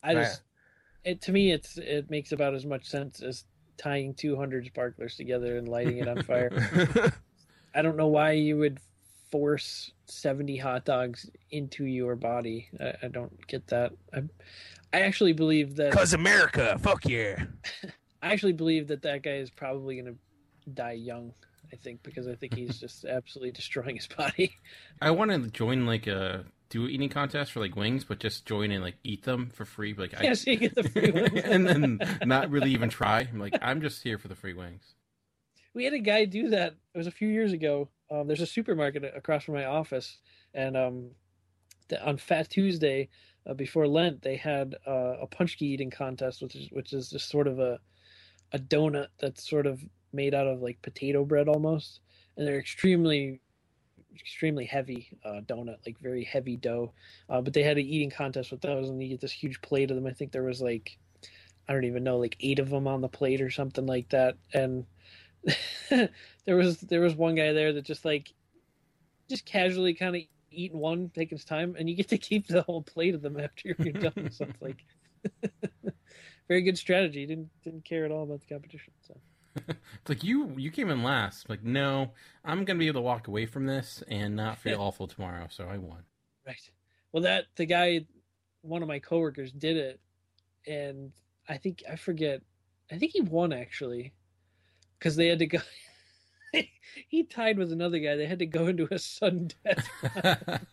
To me, it makes about as much sense as tying 200 sparklers together and lighting it on fire. I don't know why you would force 70 hot dogs into your body. I don't get that. I actually believe that... 'Cause America, fuck yeah. I actually believe that guy is probably going to die young, I think, because I think he's just absolutely destroying his body. I want to join like a eating contest for like wings, but just join and like eat them for free. Like, so you get the free wings. And then not really even try. I'm just here for the free wings. We had a guy do that. It was a few years ago. There's a supermarket across from my office, and on Fat Tuesday, before Lent, they had a punchki eating contest, which is just sort of a donut that's sort of made out of like potato bread almost, and they're extremely heavy donut, like very heavy dough. But they had an eating contest with those, and you get this huge plate of them. I think there was like, I don't even know, like 8 of them on the plate or something like that, and there was one guy there that just casually kind of eating one, taking his time, and you get to keep the whole plate of them after you're done. So it's like very good strategy. Didn't care at all about the competition. So it's like you came in last. Like, no, I'm gonna be able to walk away from this and not feel awful tomorrow. So I won. Right. Well, the guy, one of my coworkers, did it, and I think he won actually. Because they had to go, he tied with another guy. They had to go into a sudden death,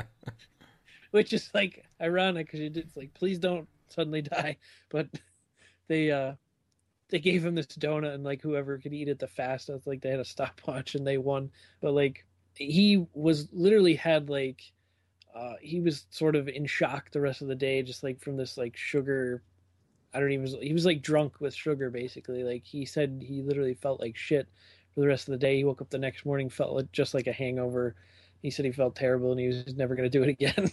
which is like ironic because it's like, please don't suddenly die. But they gave him this donut, and like whoever could eat it the fastest, like they had a stopwatch, and they won. But like he was literally had like he was sort of in shock the rest of the day, just like from this like sugar. He was like drunk with sugar, basically. Like he said he literally felt like shit for the rest of the day. He woke up the next morning, felt just like a hangover. He said he felt terrible and he was never going to do it again.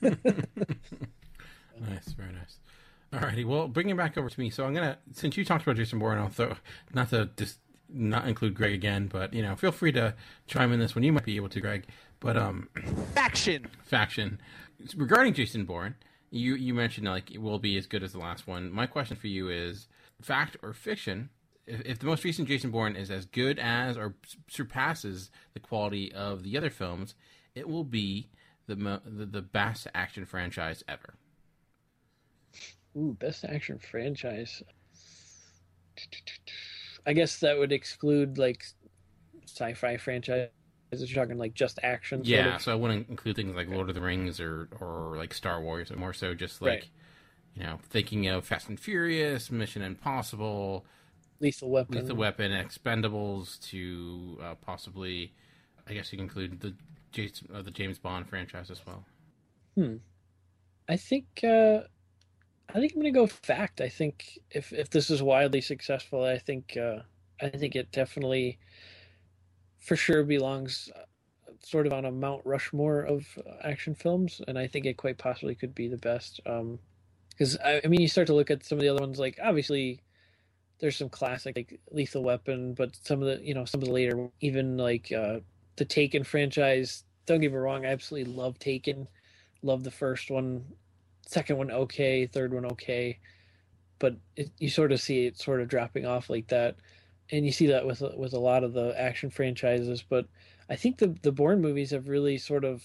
Nice, very nice. Alrighty, well, bring it back over to me. So I'm going to, since you talked about Jason Bourne, I'll throw, not to just not include Greg again, but, feel free to chime in this one. You might be able to, Greg. But, Faction. Regarding Jason Bourne, You mentioned like it will be as good as the last one. My question for you is, fact or fiction? If the most recent Jason Bourne is as good as or surpasses the quality of the other films, it will be the best action franchise ever. Ooh, best action franchise. I guess that would exclude like sci-fi franchise. You're talking like just action. Yeah, sort of? So I wouldn't include things like Lord of the Rings or like Star Wars, or more so just like, thinking of Fast and Furious, Mission Impossible, Lethal Weapon, Expendables, to possibly, I guess you can include the James Bond franchise as well. I think I'm going to go fact. I think if this is widely successful, I think it definitely, for sure, belongs sort of on a Mount Rushmore of action films, and I think it quite possibly could be the best. Because I mean, you start to look at some of the other ones. Like obviously, there's some classic like Lethal Weapon, but some of the later, even like the Taken franchise, don't get me wrong, I absolutely love Taken. Love the first one. Second one okay, third one okay. But you sort of see it sort of dropping off like that. And you see that with a lot of the action franchises, but I think the Bourne movies have really sort of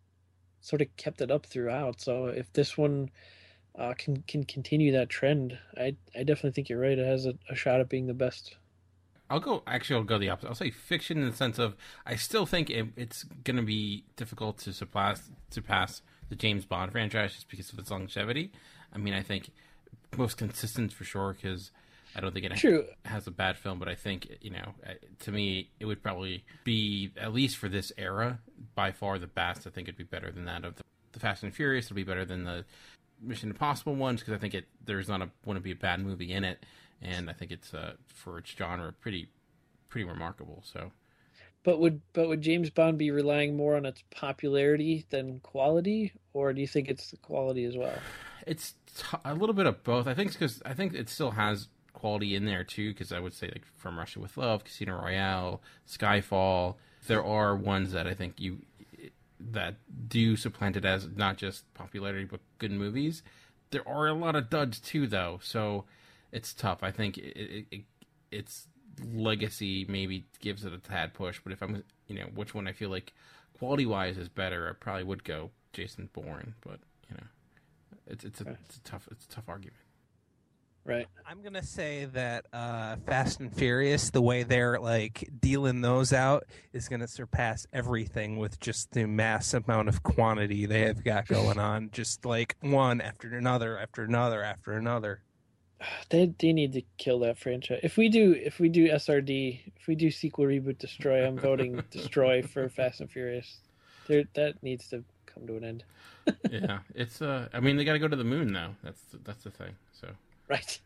kept it up throughout. So if this one can continue that trend, I definitely think you're right. It has a shot at being the best. I'll go the opposite. I'll say fiction in the sense of I still think it's going to be difficult to surpass the James Bond franchise just because of its longevity. I mean, I think most consistent for sure because I don't think it has a bad film, but I think, to me, it would probably be, at least for this era, by far the best. I think it'd be better than that of the Fast and Furious. It'll be better than the Mission Impossible ones because I think wouldn't be a bad movie in it, and I think it's for its genre pretty remarkable. So, but would James Bond be relying more on its popularity than quality, or do you think it's the quality as well? It's a little bit of both. I think it still has quality in there too, because I would say like From Russia with Love, Casino Royale, Skyfall. There are ones that I think that do supplant it as not just popularity but good movies. There are a lot of duds too, though, so it's tough. I think its legacy maybe gives it a tad push, but if I'm which one I feel like quality wise is better, I probably would go Jason Bourne, but it's a tough argument. Right. I'm going to say that Fast and Furious, the way they're like dealing those out, is going to surpass everything with just the mass amount of quantity they have got going on. Just like one after another, after another, after another. They need to kill that franchise. If we do SRD, if we do sequel, reboot, destroy, I'm voting destroy for Fast and Furious. That needs to come to an end. Yeah, it's I mean, they got to go to the moon now. That's the thing. So. Right.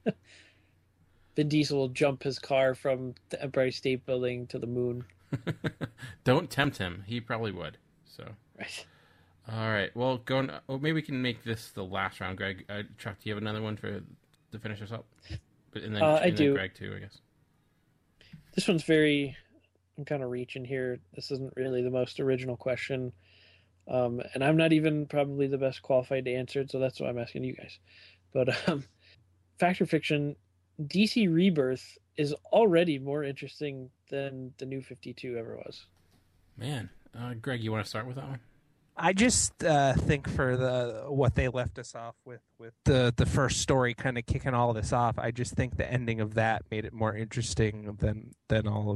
Vin Diesel will jump his car from the Empire State Building to the moon. Don't tempt him. He probably would. So. Right. All right. Well, maybe we can make this the last round. Greg, Chuck, do you have another one to finish us up? And then, I do. Greg too, I guess. This one's I'm kind of reaching here. This isn't really the most original question. And I'm not even probably the best qualified to answer it, so that's why I'm asking you guys. But Fact or Fiction, DC Rebirth is already more interesting than the New 52 ever was. Man, Greg, you want to start with that one? I just think for what they left us off with the first story kind of kicking all this off, I just think the ending of that made it more interesting than all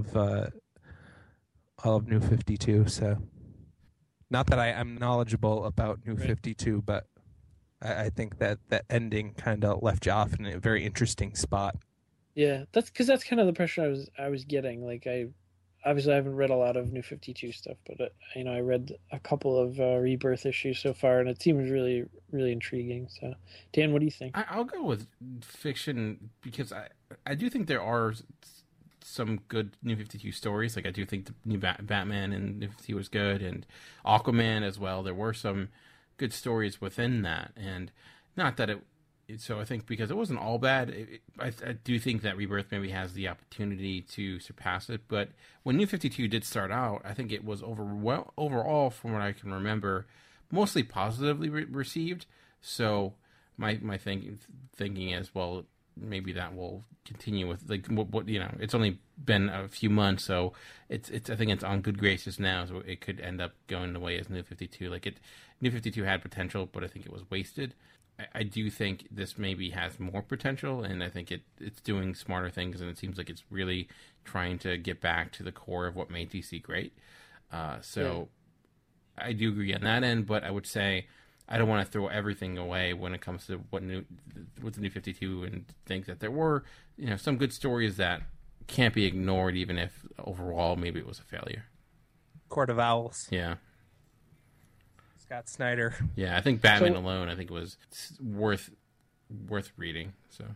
of New 52. So, not that I'm knowledgeable about New 52, but I think that ending kind of left you off in a very interesting spot. Yeah, that's kind of the impression I was getting. Like I haven't read a lot of New 52 stuff, but I read a couple of Rebirth issues so far, and it seems really, really intriguing. So, Dan, what do you think? I'll go with fiction because I do think there are some good New 52 stories. Like I do think the new Batman and New 52 was good, and Aquaman as well. There were some good stories within that, and not that so I think because it wasn't all bad, I do think that Rebirth maybe has the opportunity to surpass it. But when New 52 did start out, I think it was overall, from what I can remember, mostly positively received. So my thinking is, well, maybe that will continue with like what it's only been a few months, so it's I think it's on good graces now, so it could end up going the way as New 52. New 52 had potential, but I think it was wasted. I do think this maybe has more potential, and I think it's doing smarter things, and it seems like it's really trying to get back to the core of what made DC great. So I do agree on that end, but I would say I don't want to throw everything away when it comes to with the New 52, and think that there were some good stories that can't be ignored, even if overall maybe it was a failure. Court of Owls. Yeah. Scott Snyder. Yeah, I think Batman alone, I think, was worth reading.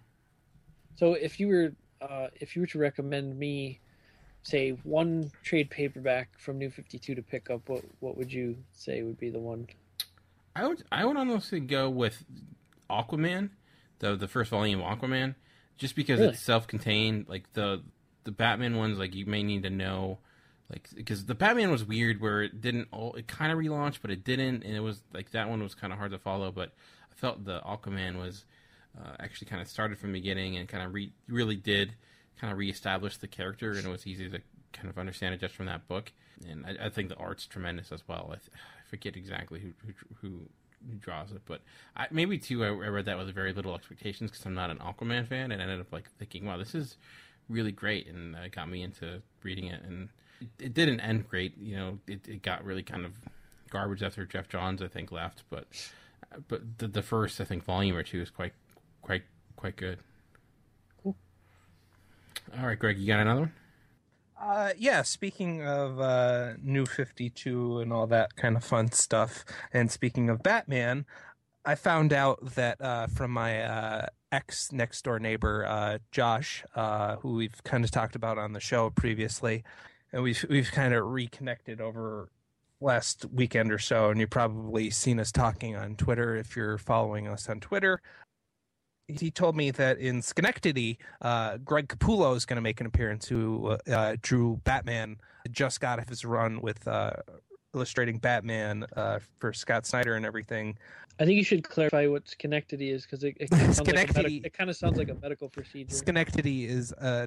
So if you were to recommend me, say, one trade paperback from New 52 to pick up, what would you say would be the one? I would honestly go with Aquaman, the first volume of Aquaman, just because it's self-contained. Like the Batman ones, like you may need to know like, because the Batman was weird where it didn't, it kind of relaunched, but it didn't, and it was like that one was kind of hard to follow. But I felt the Aquaman was actually kind of started from the beginning and kind of really did kind of reestablish the character, and it was easy to kind of understand it just from that book. And I think the art's tremendous as well. I forget exactly who draws it, but maybe too I read that with very little expectations because I'm not an Aquaman fan, and I ended up like thinking, wow, this is really great, and it got me into reading it. And it didn't end great, you know. It got really kind of garbage after Jeff Johns, I think, left. But the first, I think, volume or two is quite good. Cool. All right, Greg, you got another one? Yeah, speaking of New 52 and all that kind of fun stuff, and speaking of Batman, I found out that from my ex-next-door neighbor, Josh, who we've kind of talked about on the show previously, and we've kind of reconnected over last weekend or so, and you've probably seen us talking on Twitter if you're following us on Twitter. He told me that in Schenectady, Greg Capullo is going to make an appearance, who drew Batman, just got his run with illustrating Batman for Scott Snyder and everything. I think you should clarify what Schenectady is, because it kind of sounds like a medical procedure. Schenectady is a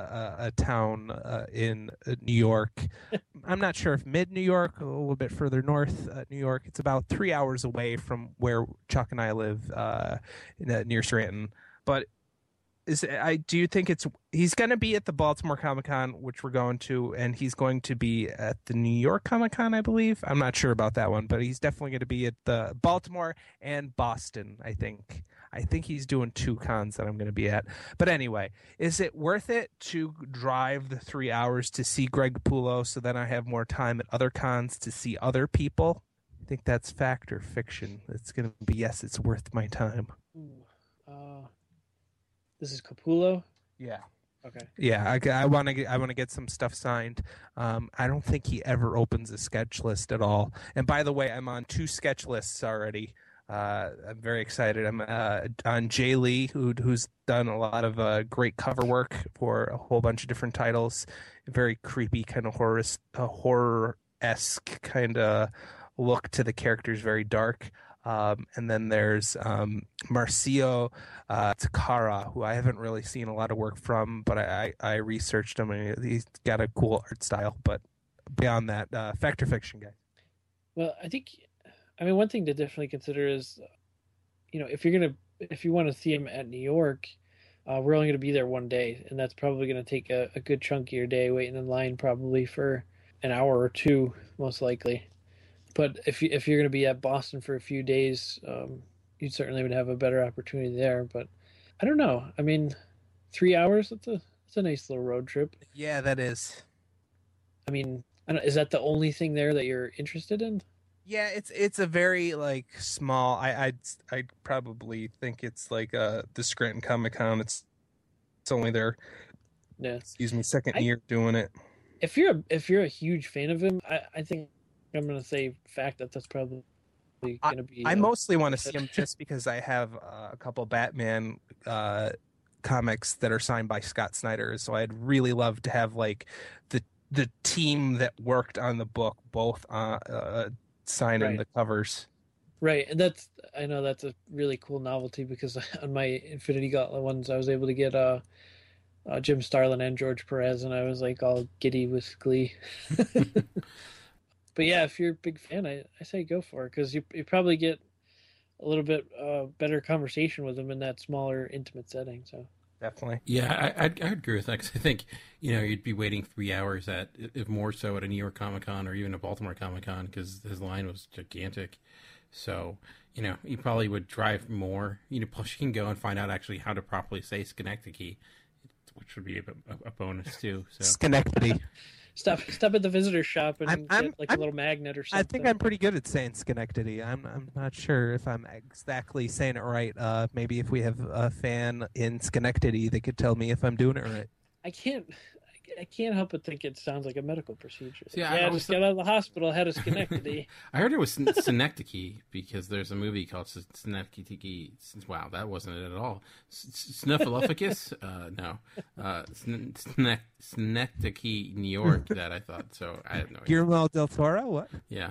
town in New York. I'm not sure if mid-New York, a little bit further north New York. It's about 3 hours away from where Chuck and I live near Scranton. But do you think he's going to be at the Baltimore Comic-Con, which we're going to, and he's going to be at the New York Comic-Con, I believe. I'm not sure about that one, but he's definitely going to be at the Baltimore and Boston, I think. I think he's doing 2 cons that I'm going to be at. But anyway, is it worth it to drive the 3 hours to see Greg Capullo so then I have more time at other cons to see other people? I think that's fact or fiction. It's going to be, yes, it's worth my time. This is Capullo? Yeah. Okay. Yeah, I want to get some stuff signed. I don't think he ever opens a sketch list at all. And by the way, I'm on 2 sketch lists already. I'm very excited. I'm on Jay Lee, who's done a lot of great cover work for a whole bunch of different titles. Very creepy, kind of horror-esque kind of look to the characters, very dark. And then there's Marcio Takara, who I haven't really seen a lot of work from, but I researched him, and he's got a cool art style. But beyond that, fact or fiction guy. Well, one thing to definitely consider is, if you want to see him at New York, we're only going to be there one day, and that's probably going to take a good chunk of your day waiting in line, probably for an hour or 2, most likely. But if you're going to be at Boston for a few days, you certainly would have a better opportunity there. But I don't know. 3 hours, that's a nice little road trip. Yeah, that is. Is that the only thing there that you're interested in? Yeah, it's a very small. I'd probably think it's like the Scranton Comic-Con. It's only their second year doing it. If you're a huge fan of him, I think I'm going to say fact that's probably going to be. I mostly want to see him just because I have a couple Batman comics that are signed by Scott Snyder, so I'd really love to have the team that worked on the book both signing the covers. Right, and I know that's a really cool novelty, because on my Infinity Gauntlet ones I was able to get Jim Starlin and George Perez, and I was all giddy with glee. But yeah, if you're a big fan, I say go for it, because you probably get a little bit better conversation with them in that smaller, intimate setting. So definitely, yeah, I agree with that, because I think you'd be waiting 3 hours if more so at a New York Comic-Con or even a Baltimore Comic-Con, because his line was gigantic. So you probably would drive more. Plus you can go and find out actually how to properly say Schenectady, which would be a bonus too. So Schenectady. Stop at the visitor shop and get a little magnet or something. I think I'm pretty good at saying Schenectady. I'm not sure if I'm exactly saying it right. Maybe if we have a fan in Schenectady, they could tell me if I'm doing it right. I can't. I can't help but think it sounds like a medical procedure. See, I just got out of the hospital, had a Schenectady. I heard it was Synecdoche because there's a movie called Synecdoche. Wow, that wasn't it at all. Snuffleupagus? No. Synecdoche, New York, that I thought. So I have no idea. Guillermo del Toro? What? Yeah.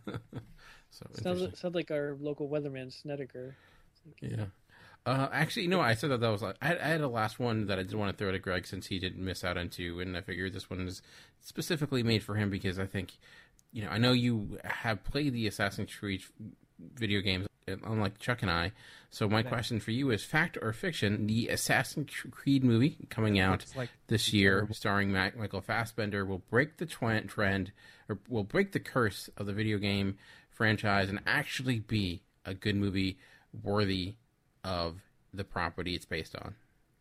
Sounds like our local weatherman, Snedeker. Yeah. Actually, no, I said that was like, I had a last one that I did want to throw to Greg since he didn't miss out on two, and I figured this one is specifically made for him because I think, I know you have played the Assassin's Creed video games, unlike Chuck and I, so my question for you is, fact or fiction, the Assassin's Creed movie coming out this year, starring Michael Fassbender, will break the trend, or will break the curse of the video game franchise and actually be a good movie worthy of the property it's based on?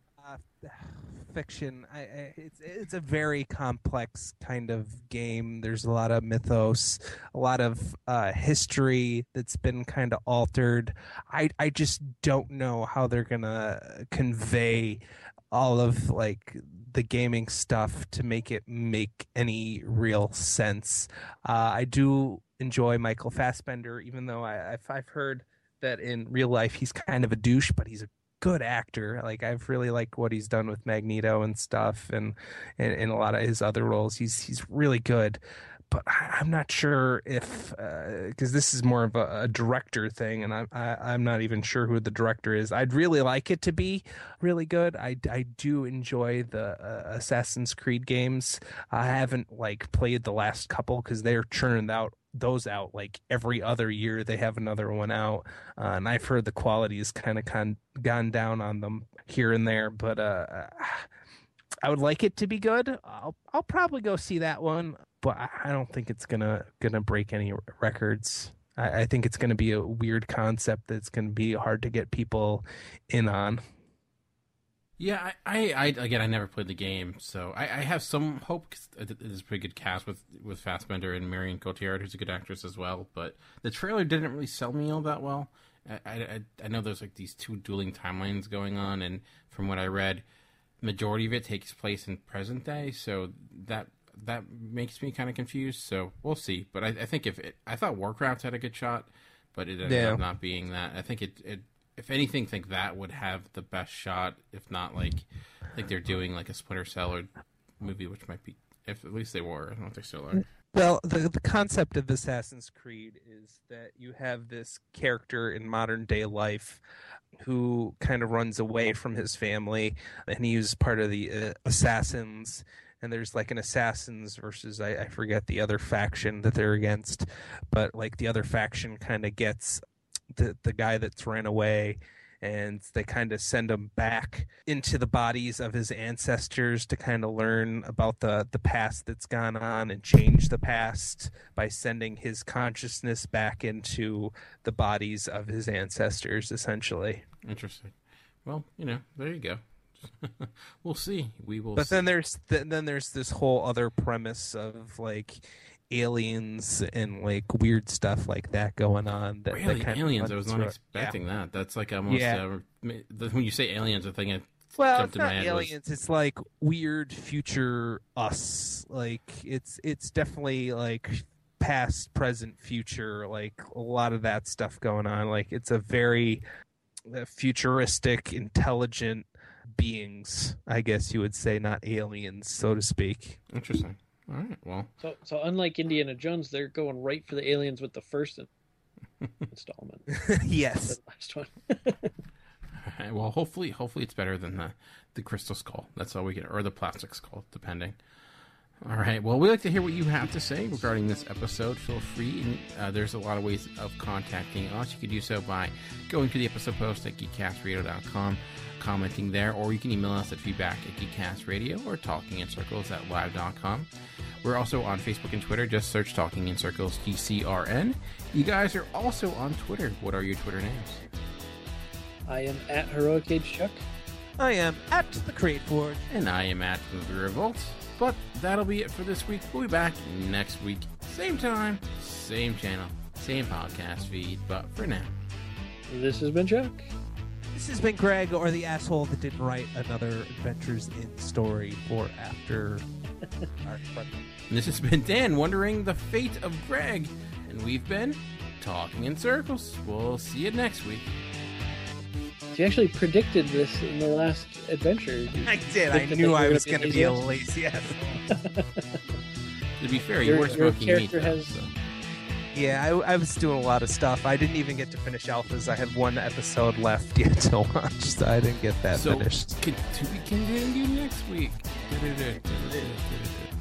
Fiction. It's a very complex kind of game. There's a lot of mythos, a lot of history that's been kind of altered. I just don't know how they're gonna convey all of the gaming stuff to make it make any real sense. I do enjoy Michael Fassbender, even though I've heard that in real life he's kind of a douche, but he's a good actor. I've really liked what he's done with Magneto and stuff, and in a lot of his other roles, he's really good. But I'm not sure if because this is more of a director thing, and I'm not even sure who the director is. I'd really like it to be really good. I do enjoy the Assassin's Creed games. I haven't played the last couple because they're churning those out every other year. They have another one out, and I've heard the quality has kind of gone down on them here and there. But I would like it to be good. I'll probably go see that one, but I don't think it's gonna break any records. I think it's gonna be a weird concept that's gonna be hard to get people in on. Yeah, I again, I never played the game, so I have some hope. Cause there's a pretty good cast with Fassbender and Marion Cotillard, who's a good actress as well. But the trailer didn't really sell me all that well. I know there's these two dueling timelines going on, and from what I read, majority of it takes place in present day, so that makes me kind of confused. So we'll see. But I think I thought Warcraft had a good shot, but it ended up not being that. I think it if anything, think that would have the best shot. If not, they're doing a Splinter Cell movie, which might be, if at least they were. I don't know if they still are. Well, the concept of Assassin's Creed is that you have this character in modern day life who kind of runs away from his family, and he's part of the assassins. And there's an assassins versus I forget the other faction that they're against, but the other faction kind of gets the guy that's ran away, and they kind of send him back into the bodies of his ancestors to kind of learn about the past that's gone on and change the past by sending his consciousness back into the bodies of his ancestors, essentially. Interesting. Well, there you go. We'll see. We will. But then there's this whole other premise of aliens and weird stuff like that going on. That aliens? I was not expecting that. That's almost when you say aliens, I think it's not aliens. It's weird future us. It's definitely past, present, future. A lot of that stuff going on. It's a very futuristic, intelligent beings, I guess you would say, not aliens, so to speak. Interesting. All right, well. So unlike Indiana Jones, they're going right for the aliens with the first installment. Yes. The last one. All right, well, hopefully it's better than the crystal skull. That's all we get, or the plastic skull, depending. All right, well, we'd like to hear what you have to say regarding this episode. Feel free. There's a lot of ways of contacting us. You can do so by going to the episode post at geekcastradio.com, commenting there, or you can email us at feedback@geekcastradio or talkingincircles@live.com. We're also on Facebook and Twitter. Just search Talking in Circles GCRN. You guys are also on Twitter. What are your Twitter names? I am at Heroic Age Chuck. I am at the Crate Forge. And I am at Movie Revolt. But that'll be it for this week. We'll be back next week. Same time, same channel, same podcast feed. But for now, this has been Chuck. This has been Greg, or the asshole that didn't write another Adventures in story for after And this has been Dan wondering the fate of Greg, and we've been talking in circles. We'll see you next week. You actually predicted this in the last adventure. I did. I knew I was going to be a lazy ass. To be fair, you were smoking meat. Yeah, I was doing a lot of stuff. I didn't even get to finish alphas. I had one episode left yet to watch, so I didn't get that finished. To be continued next week.